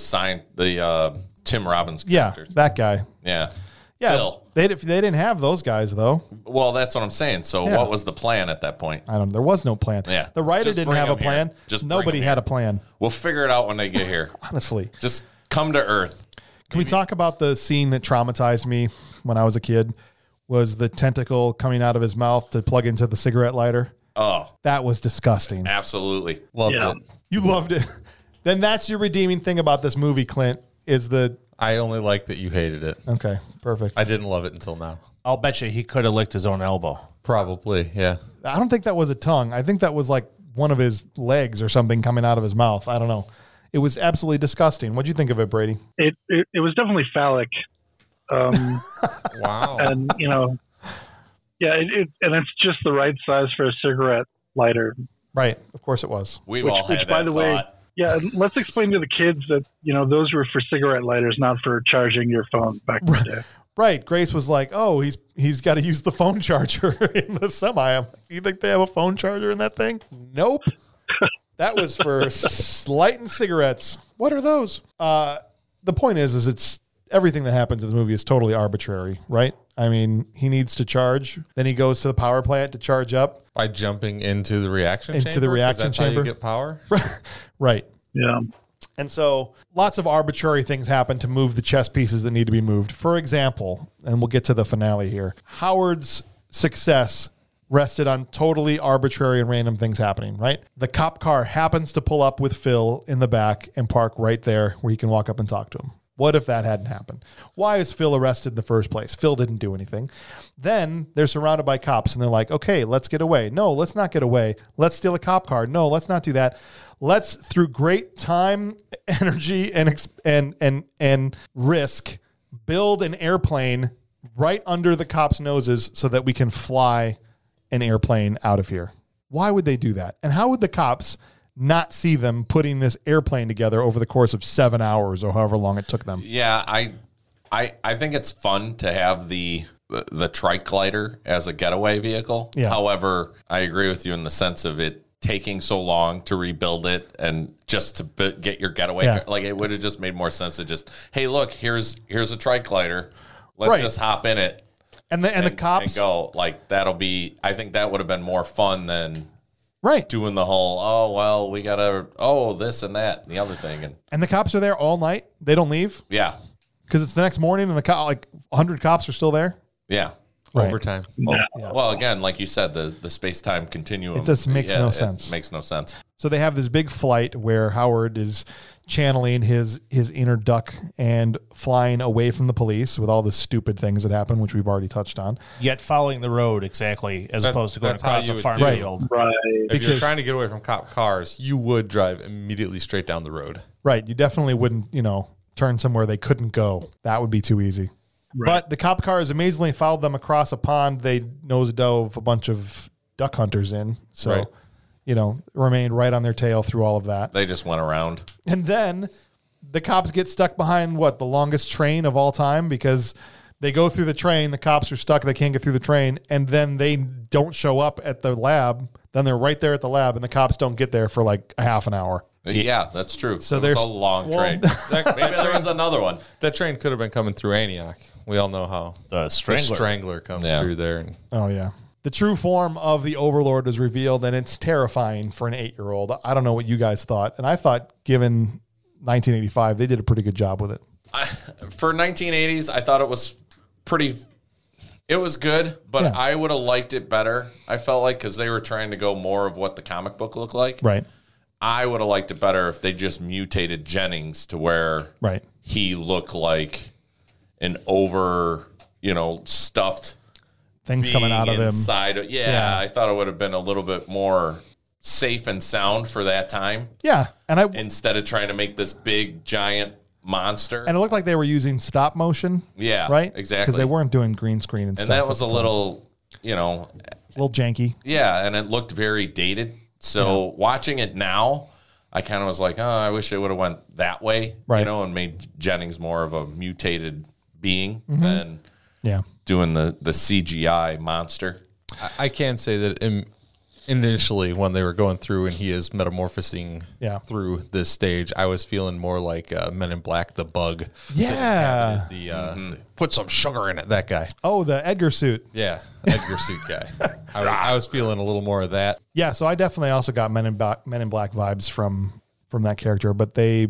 Speaker 2: Tim Robbins
Speaker 1: Yeah.
Speaker 2: character?
Speaker 1: That guy.
Speaker 2: Yeah.
Speaker 1: Yeah.
Speaker 2: Phil.
Speaker 1: They didn't have those guys, though.
Speaker 2: Well, that's what I'm saying. So
Speaker 1: Yeah.
Speaker 2: what was the plan at that point?
Speaker 1: I don't. There was no plan.
Speaker 2: Yeah.
Speaker 1: The writer
Speaker 2: Just
Speaker 1: didn't
Speaker 2: bring
Speaker 1: have a
Speaker 2: them here.
Speaker 1: plan.
Speaker 2: Just bring
Speaker 1: Nobody
Speaker 2: them
Speaker 1: had
Speaker 2: here.
Speaker 1: a plan.
Speaker 2: We'll figure it out when they get here.
Speaker 1: Honestly.
Speaker 2: Just come to Earth.
Speaker 1: Can we talk about the scene that traumatized me when I was a kid? Was the tentacle coming out of his mouth to plug into the cigarette lighter?
Speaker 2: Oh,
Speaker 1: That was disgusting.
Speaker 2: absolutely.
Speaker 3: Loved
Speaker 5: Yeah.
Speaker 3: it.
Speaker 1: You loved it. Then that's your redeeming thing about this movie, Clint, is the...
Speaker 3: I only like that you hated it.
Speaker 1: Okay, perfect.
Speaker 3: I didn't love it until now.
Speaker 4: I'll bet you he could have licked his own elbow.
Speaker 3: Probably, yeah.
Speaker 1: I don't think that was a tongue. I think that was like one of his legs or something coming out of his mouth. I don't know. It was absolutely disgusting. What'd you think of it, Brady?
Speaker 5: It was definitely phallic.
Speaker 3: Wow.
Speaker 5: And, yeah, and it's just the right size for a cigarette lighter.
Speaker 1: Right. Of course it was.
Speaker 2: We've all had
Speaker 5: Which,
Speaker 2: that
Speaker 5: by the way,
Speaker 2: thought.
Speaker 5: yeah, and let's explain to the kids that, those were for cigarette lighters, not for charging your phone back in the day.
Speaker 1: Right. Grace was like, oh, he's got to use the phone charger in the semi. I'm like, you think they have a phone charger in that thing? Nope. That was for lighting cigarettes. What are those? The point is it's everything that happens in the movie is totally arbitrary, right? I mean, he needs to charge. Then he goes to the power plant to charge up.
Speaker 3: By jumping into the reaction
Speaker 1: Into
Speaker 3: chamber?
Speaker 1: the
Speaker 3: 'Cause
Speaker 1: reaction
Speaker 3: that's how
Speaker 1: chamber.
Speaker 3: you get power?
Speaker 1: Right.
Speaker 5: Yeah.
Speaker 1: And so lots of arbitrary things happen to move the chess pieces that need to be moved. For example, and we'll get to the finale here, Howard's success rested on totally arbitrary and random things happening, right? The cop car happens to pull up with Phil in the back and park right there where he can walk up and talk to him. What if that hadn't happened? Why is Phil arrested in the first place? Phil didn't do anything. Then they're surrounded by cops and they're like, okay, let's get away. No, let's not get away. Let's steal a cop car. No, let's not do that. Let's, through great time, energy, and risk, build an airplane right under the cops' noses so that we can fly an airplane out of here. Why would they do that? And how would the cops not see them putting this airplane together over the course of 7 hours or however long it took them?
Speaker 2: Yeah, I think it's fun to have the trike glider as a getaway vehicle.
Speaker 1: Yeah.
Speaker 2: However, I agree with you in the sense of it taking so long to rebuild it and just to get your getaway.
Speaker 1: Yeah.
Speaker 2: Like, it would have just made more sense to just, hey, look, here's a trike glider. Let's
Speaker 1: Right.
Speaker 2: just hop in it
Speaker 1: And the cops
Speaker 2: and go. Like, I think that would have been more fun than
Speaker 1: Right.
Speaker 2: doing the whole, oh, well, we got to, this and that and the other thing.
Speaker 1: And the cops are there all night. They don't leave
Speaker 2: Yeah.
Speaker 1: because it's the next morning and like 100 cops are still there.
Speaker 2: Yeah.
Speaker 1: Right.
Speaker 3: Overtime.
Speaker 2: Well, again, like you said, the space-time continuum.
Speaker 1: It just makes no sense.
Speaker 2: It makes no sense.
Speaker 1: So they have this big flight where Howard is channeling his inner duck and flying away from the police with all the stupid things that happen, which we've already touched on.
Speaker 4: Yet following the road exactly, as opposed to going
Speaker 3: that's how
Speaker 4: across
Speaker 3: you
Speaker 4: a
Speaker 3: would
Speaker 4: farm
Speaker 3: do it.
Speaker 4: field.
Speaker 5: Right.
Speaker 3: If you're
Speaker 1: Because-
Speaker 3: trying to get away from cop cars, you would drive immediately straight down the road.
Speaker 1: Right. You definitely wouldn't, turn somewhere they couldn't go. That would be too easy.
Speaker 5: Right.
Speaker 1: But the cop cars amazingly followed them across a pond. They nose dove a bunch of duck hunters in. So,
Speaker 3: Right.
Speaker 1: remained right on their tail through all of that.
Speaker 2: They just went around.
Speaker 1: And then the cops get stuck behind the longest train of all time because they go through the train. The cops are stuck. They can't get through the train. And then they don't show up at the lab. Then they're right there at the lab and the cops don't get there for like a half an hour.
Speaker 2: Yeah, that's true.
Speaker 1: So
Speaker 2: So there's
Speaker 1: there's-
Speaker 2: a long
Speaker 1: well,
Speaker 2: train. Maybe there was another one.
Speaker 3: That train could have been coming through Antioch. We all know how
Speaker 4: The Strangler.
Speaker 3: the Strangler comes
Speaker 2: Yeah.
Speaker 3: through there. And
Speaker 1: Oh, yeah. The true form of the Overlord is revealed, and it's terrifying for an 8-year-old. I don't know what you guys thought. And I thought, given 1985, they did a pretty good job with it.
Speaker 2: For 1980s, I thought it was it was good, but
Speaker 1: Yeah.
Speaker 2: I would have liked it better. I felt like because they were trying to go more of what the comic book looked like.
Speaker 1: Right.
Speaker 2: I would have liked it better if they just mutated Jennings to where
Speaker 1: Right.
Speaker 2: he looked like an stuffed
Speaker 1: Things coming out of him.
Speaker 2: inside.
Speaker 1: Yeah.
Speaker 2: I thought it would have been a little bit more safe and sound for that time
Speaker 1: Yeah. And
Speaker 2: instead of trying to make this big giant monster.
Speaker 1: it looked like they were using stop motion.
Speaker 2: Yeah,
Speaker 1: Right?
Speaker 2: exactly.
Speaker 1: Because they weren't doing green screen and stuff.
Speaker 2: And that was a
Speaker 1: at the time.
Speaker 2: little,
Speaker 1: A little janky.
Speaker 2: yeah, and it looked very dated. So watching it now, I kind of was like, oh, I wish it would have went that way,
Speaker 1: Right.
Speaker 2: and made Jennings more of a mutated being
Speaker 1: Mm-hmm.
Speaker 2: than
Speaker 1: Yeah.
Speaker 2: doing the CGI monster.
Speaker 3: I can say that initially when they were going through and he is metamorphosing
Speaker 1: Yeah.
Speaker 3: through this stage, I was feeling more like Men in Black, the bug.
Speaker 1: Yeah.
Speaker 3: The put some sugar in it, that guy.
Speaker 1: Oh, the Edgar suit.
Speaker 3: Yeah, Edgar suit guy. I was feeling a little more of that.
Speaker 1: Yeah, so I definitely also got Men in Black vibes from that character, but they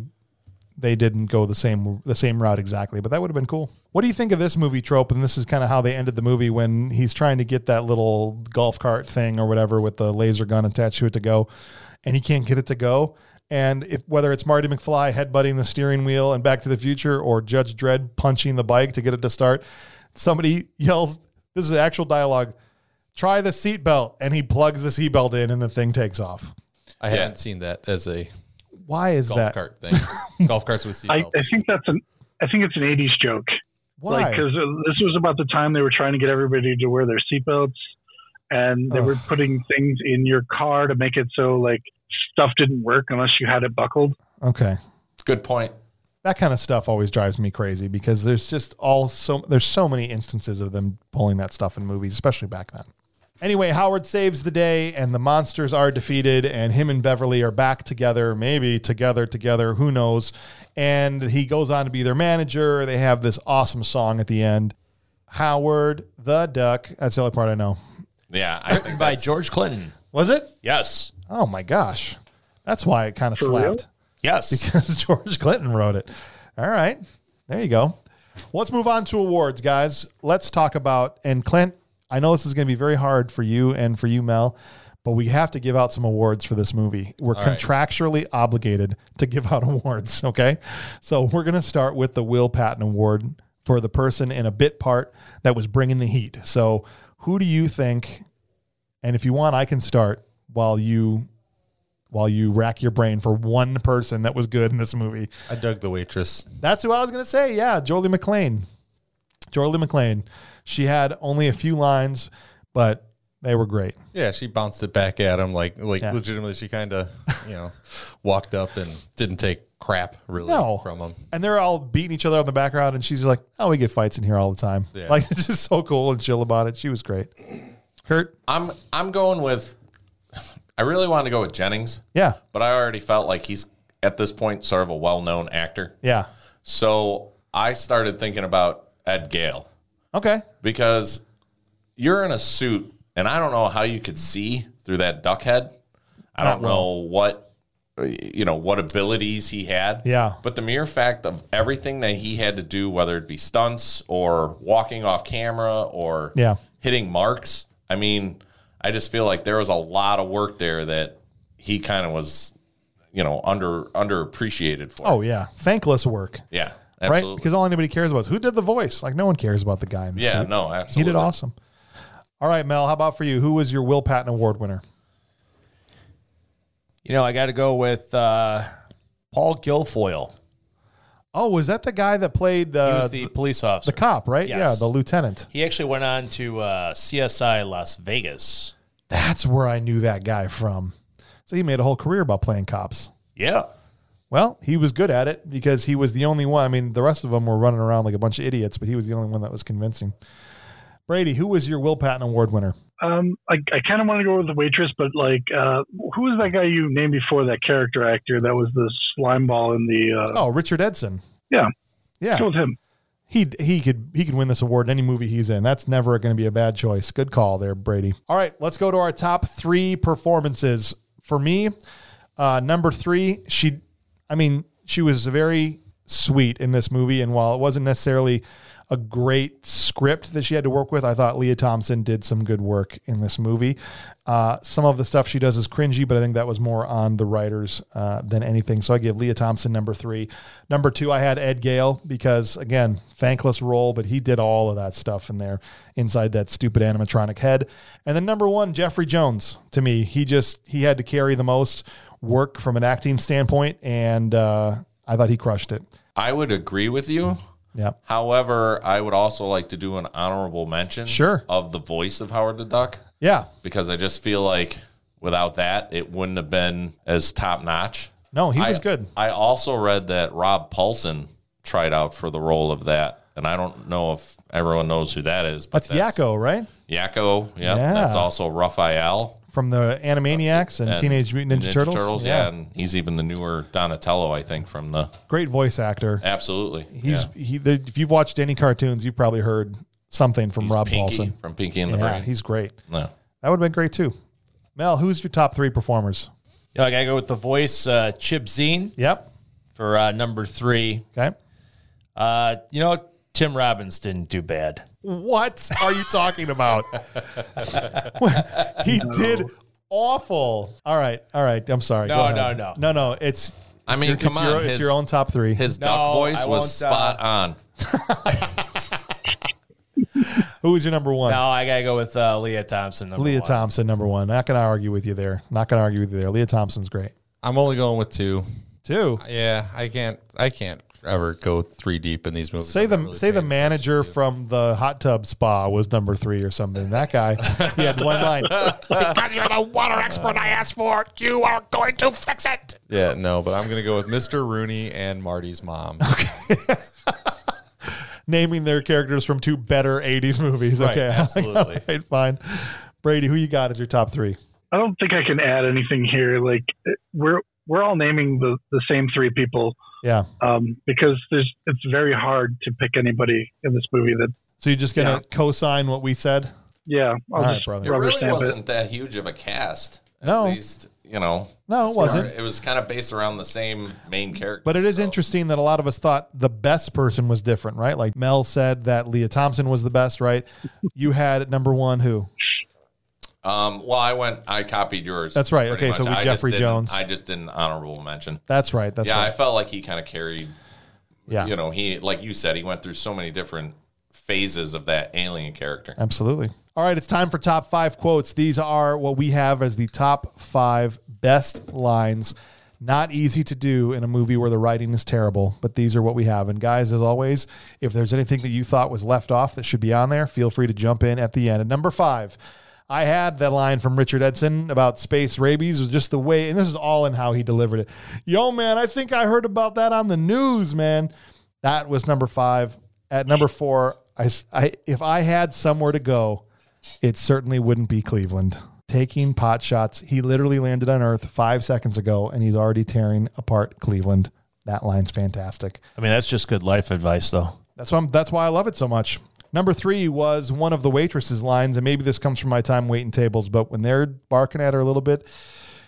Speaker 1: didn't go the same route exactly, but that would have been cool. What do you think of this movie trope? And this is kind of how they ended the movie when he's trying to get that little golf cart thing or whatever with the laser gun attached to it to go, and he can't get it to go. And whether it's Marty McFly headbutting the steering wheel and Back to the Future or Judge Dredd punching the bike to get it to start, somebody yells, this is actual dialogue, try the seatbelt, and he plugs the seatbelt in and the thing takes off.
Speaker 3: I haven't seen that as a
Speaker 1: Why is
Speaker 3: golf
Speaker 1: that?
Speaker 3: cart thing. Golf carts with
Speaker 5: I
Speaker 3: seatbelts.
Speaker 5: think it's an 80s joke.
Speaker 1: Why?
Speaker 5: Because this was about the time they were trying to get everybody to wear their seatbelts, and they were putting things in your car to make it so like stuff didn't work unless you had it buckled.
Speaker 1: Okay.
Speaker 2: Good point.
Speaker 1: That kind of stuff always drives me crazy because there's just there's so many instances of them pulling that stuff in movies, especially back then. Anyway, Howard saves the day and the monsters are defeated and him and Beverly are back together, maybe together, who knows. And he goes on to be their manager. They have this awesome song at the end. Howard the Duck. That's the only part I know.
Speaker 2: Yeah, I think
Speaker 4: By
Speaker 2: that's
Speaker 4: George Clinton.
Speaker 1: Was it?
Speaker 4: Yes.
Speaker 1: Oh my gosh. That's why it kind of
Speaker 5: For
Speaker 1: slapped.
Speaker 5: real?
Speaker 4: Yes.
Speaker 1: Because George Clinton wrote it. All right. There you go. Let's move on to awards, guys. Let's talk about, and Clint, I know this is going to be very hard for you and for you, Mel, but we have to give out some awards for this movie. We're
Speaker 3: right.
Speaker 1: contractually obligated to give out awards, okay? So we're going to start with the Will Patton Award for the person in a bit part that was bringing the heat. So who do you think, and if you want, I can start while you rack your brain for one person that was good in this movie.
Speaker 3: I dug the waitress.
Speaker 1: That's who I was going to say. Yeah, Jolie McLean. Jolie McLean. She had only a few lines, but they were great.
Speaker 3: Yeah, she bounced it back at him like
Speaker 1: Yeah.
Speaker 3: legitimately. She kind of, walked up and didn't take crap really
Speaker 1: No.
Speaker 3: from him.
Speaker 1: And they're all beating each other on the background, and she's like, oh, we get fights in here all the time.
Speaker 3: Yeah.
Speaker 1: Like, it's just so cool and chill about it. She was great. Kurt?
Speaker 2: I'm going with. I really wanted to go with Jennings,
Speaker 1: Yeah.
Speaker 2: but I already felt like he's at this point sort of a well-known actor.
Speaker 1: Yeah.
Speaker 2: So I started thinking about Ed Gale
Speaker 1: Okay.
Speaker 2: because you're in a suit, and I don't know how you could see through that duck head, I don't know what abilities he had.
Speaker 1: Yeah.
Speaker 2: But the mere fact of everything that he had to do, whether it be stunts or walking off camera or hitting marks, I mean, I just feel like there was a lot of work there that he kind of was, underappreciated for.
Speaker 1: Oh, yeah. Thankless work.
Speaker 2: Yeah,
Speaker 1: right?
Speaker 2: absolutely.
Speaker 1: Because all anybody cares about is who did the voice. Like, no one cares about the guy in the suit.
Speaker 2: No, absolutely.
Speaker 1: He did awesome. All right, Mel, how about for you? Who was your Will Patton Award winner?
Speaker 4: I got to go with Paul Guilfoyle.
Speaker 1: Oh, was that the guy that played
Speaker 4: He was the police officer.
Speaker 1: the cop, right?
Speaker 4: Yes.
Speaker 1: Yeah, the lieutenant.
Speaker 4: He actually went on to CSI Las Vegas.
Speaker 1: That's where I knew that guy from. So he made a whole career about playing cops.
Speaker 4: Yeah.
Speaker 1: Well, he was good at it because he was the only one. I mean, the rest of them were running around like a bunch of idiots, but he was the only one that was convincing. Brady, who was your Will Patton Award winner?
Speaker 5: I kind of want to go with the waitress, but who was that guy you named before, that character actor that was the slime ball in the?
Speaker 1: Richard Edson.
Speaker 5: Yeah,
Speaker 1: Yeah,
Speaker 5: go with him.
Speaker 1: he could win this award in any movie he's in. That's never going to be a bad choice. Good call there, Brady. All right, let's go to our top 3 performances. For me, number 3, she was very sweet in this movie, and while it wasn't necessarily a great script that she had to work with, I thought Leah Thompson did some good work in this movie. Some of the stuff she does is cringy, but I think that was more on the writers than anything. So I give Leah Thompson number 3. Number 2, I had Ed Gale because, again, thankless role, but he did all of that stuff in there inside that stupid animatronic head. And then number 1, Jeffrey Jones. To me, he had to carry the most work from an acting standpoint, and I thought he crushed it.
Speaker 2: I would agree with you.
Speaker 1: Yeah.
Speaker 2: However, I would also like to do an honorable mention of the voice of Howard the Duck.
Speaker 1: Yeah.
Speaker 2: Because I just feel like without that, it wouldn't have been as top notch.
Speaker 1: No, he was good.
Speaker 2: I also read that Rob Paulson tried out for the role of that. And I don't know if everyone knows who that is. But
Speaker 1: that's Yakko, right?
Speaker 2: Yakko, yeah. That's also Raphael.
Speaker 1: From the Animaniacs and Teenage Mutant Ninja Turtles.
Speaker 2: Yeah, and he's even the newer Donatello, I think, from the...
Speaker 1: Great voice actor.
Speaker 2: Absolutely.
Speaker 1: If you've watched any cartoons, you've probably heard something from Rob
Speaker 2: Pinky,
Speaker 1: Paulson.
Speaker 2: From Pinky and the Brain.
Speaker 1: He's great.
Speaker 2: No.
Speaker 1: That would have been great, too. Mel, who's your top 3 performers?
Speaker 4: I got to go with the voice, Chip Zien.
Speaker 1: Yep.
Speaker 4: For number 3.
Speaker 1: Okay.
Speaker 4: Tim Robbins didn't do bad.
Speaker 1: What are you talking about? He did awful. All right. I'm sorry. No. It's your own top 3.
Speaker 2: His duck voice was spot on.
Speaker 1: Who was your number 1?
Speaker 4: No, I gotta go with Leah Thompson.
Speaker 1: Leah Thompson, number 1. Not gonna argue with you there. Leah Thompson's great.
Speaker 3: I'm only going with 2.
Speaker 1: 2.
Speaker 3: Yeah, I can't ever go 3 deep in these movies.
Speaker 1: Say the manager from the hot tub spa was number 3 or something. That guy, he had one line.
Speaker 7: Because you're the water expert I asked for, you are going to fix it.
Speaker 3: Yeah, no, but I'm going to go with Mr. Rooney and Marty's mom.
Speaker 1: Okay. Naming their characters from 2 better 80s movies.
Speaker 3: Right,
Speaker 1: Okay,
Speaker 3: absolutely.
Speaker 1: Right, fine. Brady, who you got as your top 3?
Speaker 5: I don't think I can add anything here. We're all naming the same 3 people.
Speaker 1: Yeah.
Speaker 5: Because it's very hard to pick anybody in this movie that.
Speaker 1: So you're just gonna co-sign what we said?
Speaker 5: Yeah.
Speaker 1: All right, brother.
Speaker 2: It really wasn't that huge of a cast.
Speaker 1: No.
Speaker 2: At least,
Speaker 1: No, it wasn't.
Speaker 2: It was kind of based around the same main character.
Speaker 1: But it is interesting that a lot of us thought the best person was different, right? Like Mel said that Leah Thompson was the best, right? You had at number 1 who?
Speaker 2: I copied yours.
Speaker 1: That's right. Okay,
Speaker 2: much.
Speaker 1: so with Jeffrey Jones.
Speaker 2: I just did an honorable mention.
Speaker 1: That's right. That's right.
Speaker 2: I felt like he kind of carried,
Speaker 1: Yeah.
Speaker 2: He, like you said, he went through so many different phases of that alien character.
Speaker 1: Absolutely. All right, it's time for top 5 quotes. These are what we have as the top 5 best lines. Not easy to do in a movie where the writing is terrible, but these are what we have. And guys, as always, if there's anything that you thought was left off that should be on there, feel free to jump in at the end. At number 5, I had that line from Richard Edson about space rabies. It was just the way, and this is all in how he delivered it. Yo, man, I think I heard about that on the news, man. That was number 5. At number 4, if I had somewhere to go, it certainly wouldn't be Cleveland. Taking pot shots. He literally landed on Earth 5 seconds ago, and he's already tearing apart Cleveland. That line's fantastic.
Speaker 4: I mean, that's just good life advice, though.
Speaker 1: That's why I love it so much. Number 3 was one of the waitress's lines, and maybe this comes from my time waiting tables, but when they're barking at her a little bit,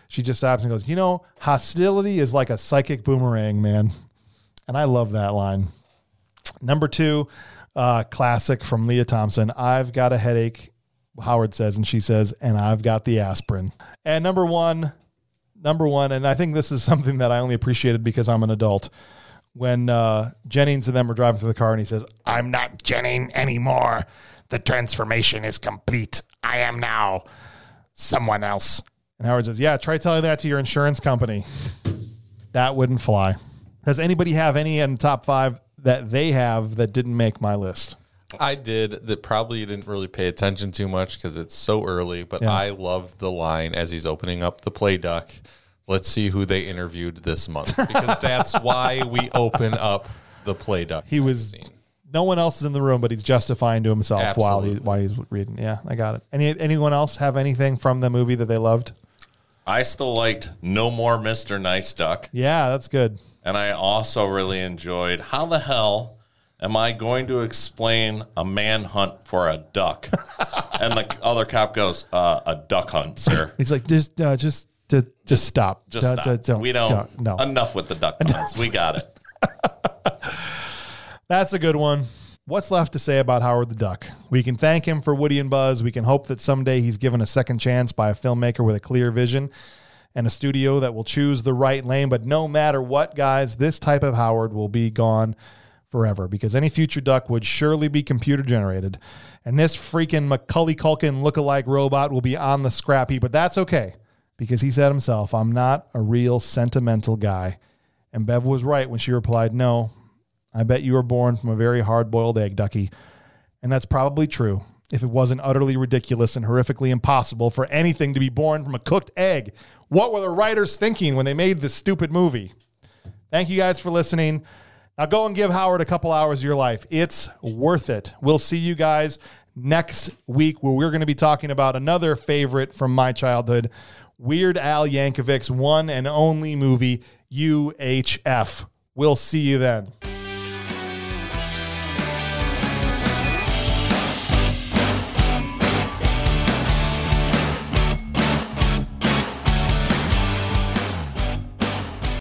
Speaker 1: she just stops and goes, hostility is like a psychic boomerang, man. And I love that line. Number 2, classic from Leah Thompson. I've got a headache, Howard says, and she says, and I've got the aspirin. And number one, and I think this is something that I only appreciated because I'm an adult. When Jennings and them are driving through the car and he says,
Speaker 7: I'm not Jennings anymore. The transformation is complete. I am now someone else.
Speaker 1: and Howard says, yeah, try telling that to your insurance company. That wouldn't fly. Does anybody have any in the top 5 that they have that didn't make my list?
Speaker 3: I did, that probably didn't really pay attention too much because it's so early, but
Speaker 1: Yeah.
Speaker 3: I loved the line as he's opening up the play duck. Let's see who they interviewed this month, because that's why we open up the play duck.
Speaker 1: He was,
Speaker 3: magazine.
Speaker 1: no one else is in the room, but he's justifying to himself
Speaker 3: Absolutely.
Speaker 1: while he's reading. Yeah, I got it. Anyone else have anything from the movie that they loved?
Speaker 2: I still liked No More Mr. Nice Duck.
Speaker 1: Yeah, that's good.
Speaker 2: And I also really enjoyed how the hell am I going to explain a manhunt for a duck? And the other cop goes, a duck hunt, sir.
Speaker 1: He's like, just stop.
Speaker 2: Just stop.
Speaker 1: No.
Speaker 2: Enough with the duck hunts. We got it.
Speaker 1: That's a good one. What's left to say about Howard the Duck? We can thank him for Woody and Buzz. We can hope that someday he's given a second chance by a filmmaker with a clear vision and a studio that will choose the right lane. But no matter what, guys, this type of Howard will be gone forever, because any future duck would surely be computer generated. And this freaking Macaulay Culkin lookalike robot will be on the scrap heap. But that's okay, because he said himself, I'm not a real sentimental guy. And Bev was right when she replied, no, I bet you were born from a very hard-boiled egg, Ducky. And that's probably true, if it wasn't utterly ridiculous and horrifically impossible for anything to be born from a cooked egg. What were the writers thinking when they made this stupid movie? Thank you guys for listening. Now go and give Howard a couple hours of your life. It's worth it. We'll see you guys next week, where we're going to be talking about another favorite from my childhood, Weird Al Yankovic's one and only movie, UHF. We'll see you then.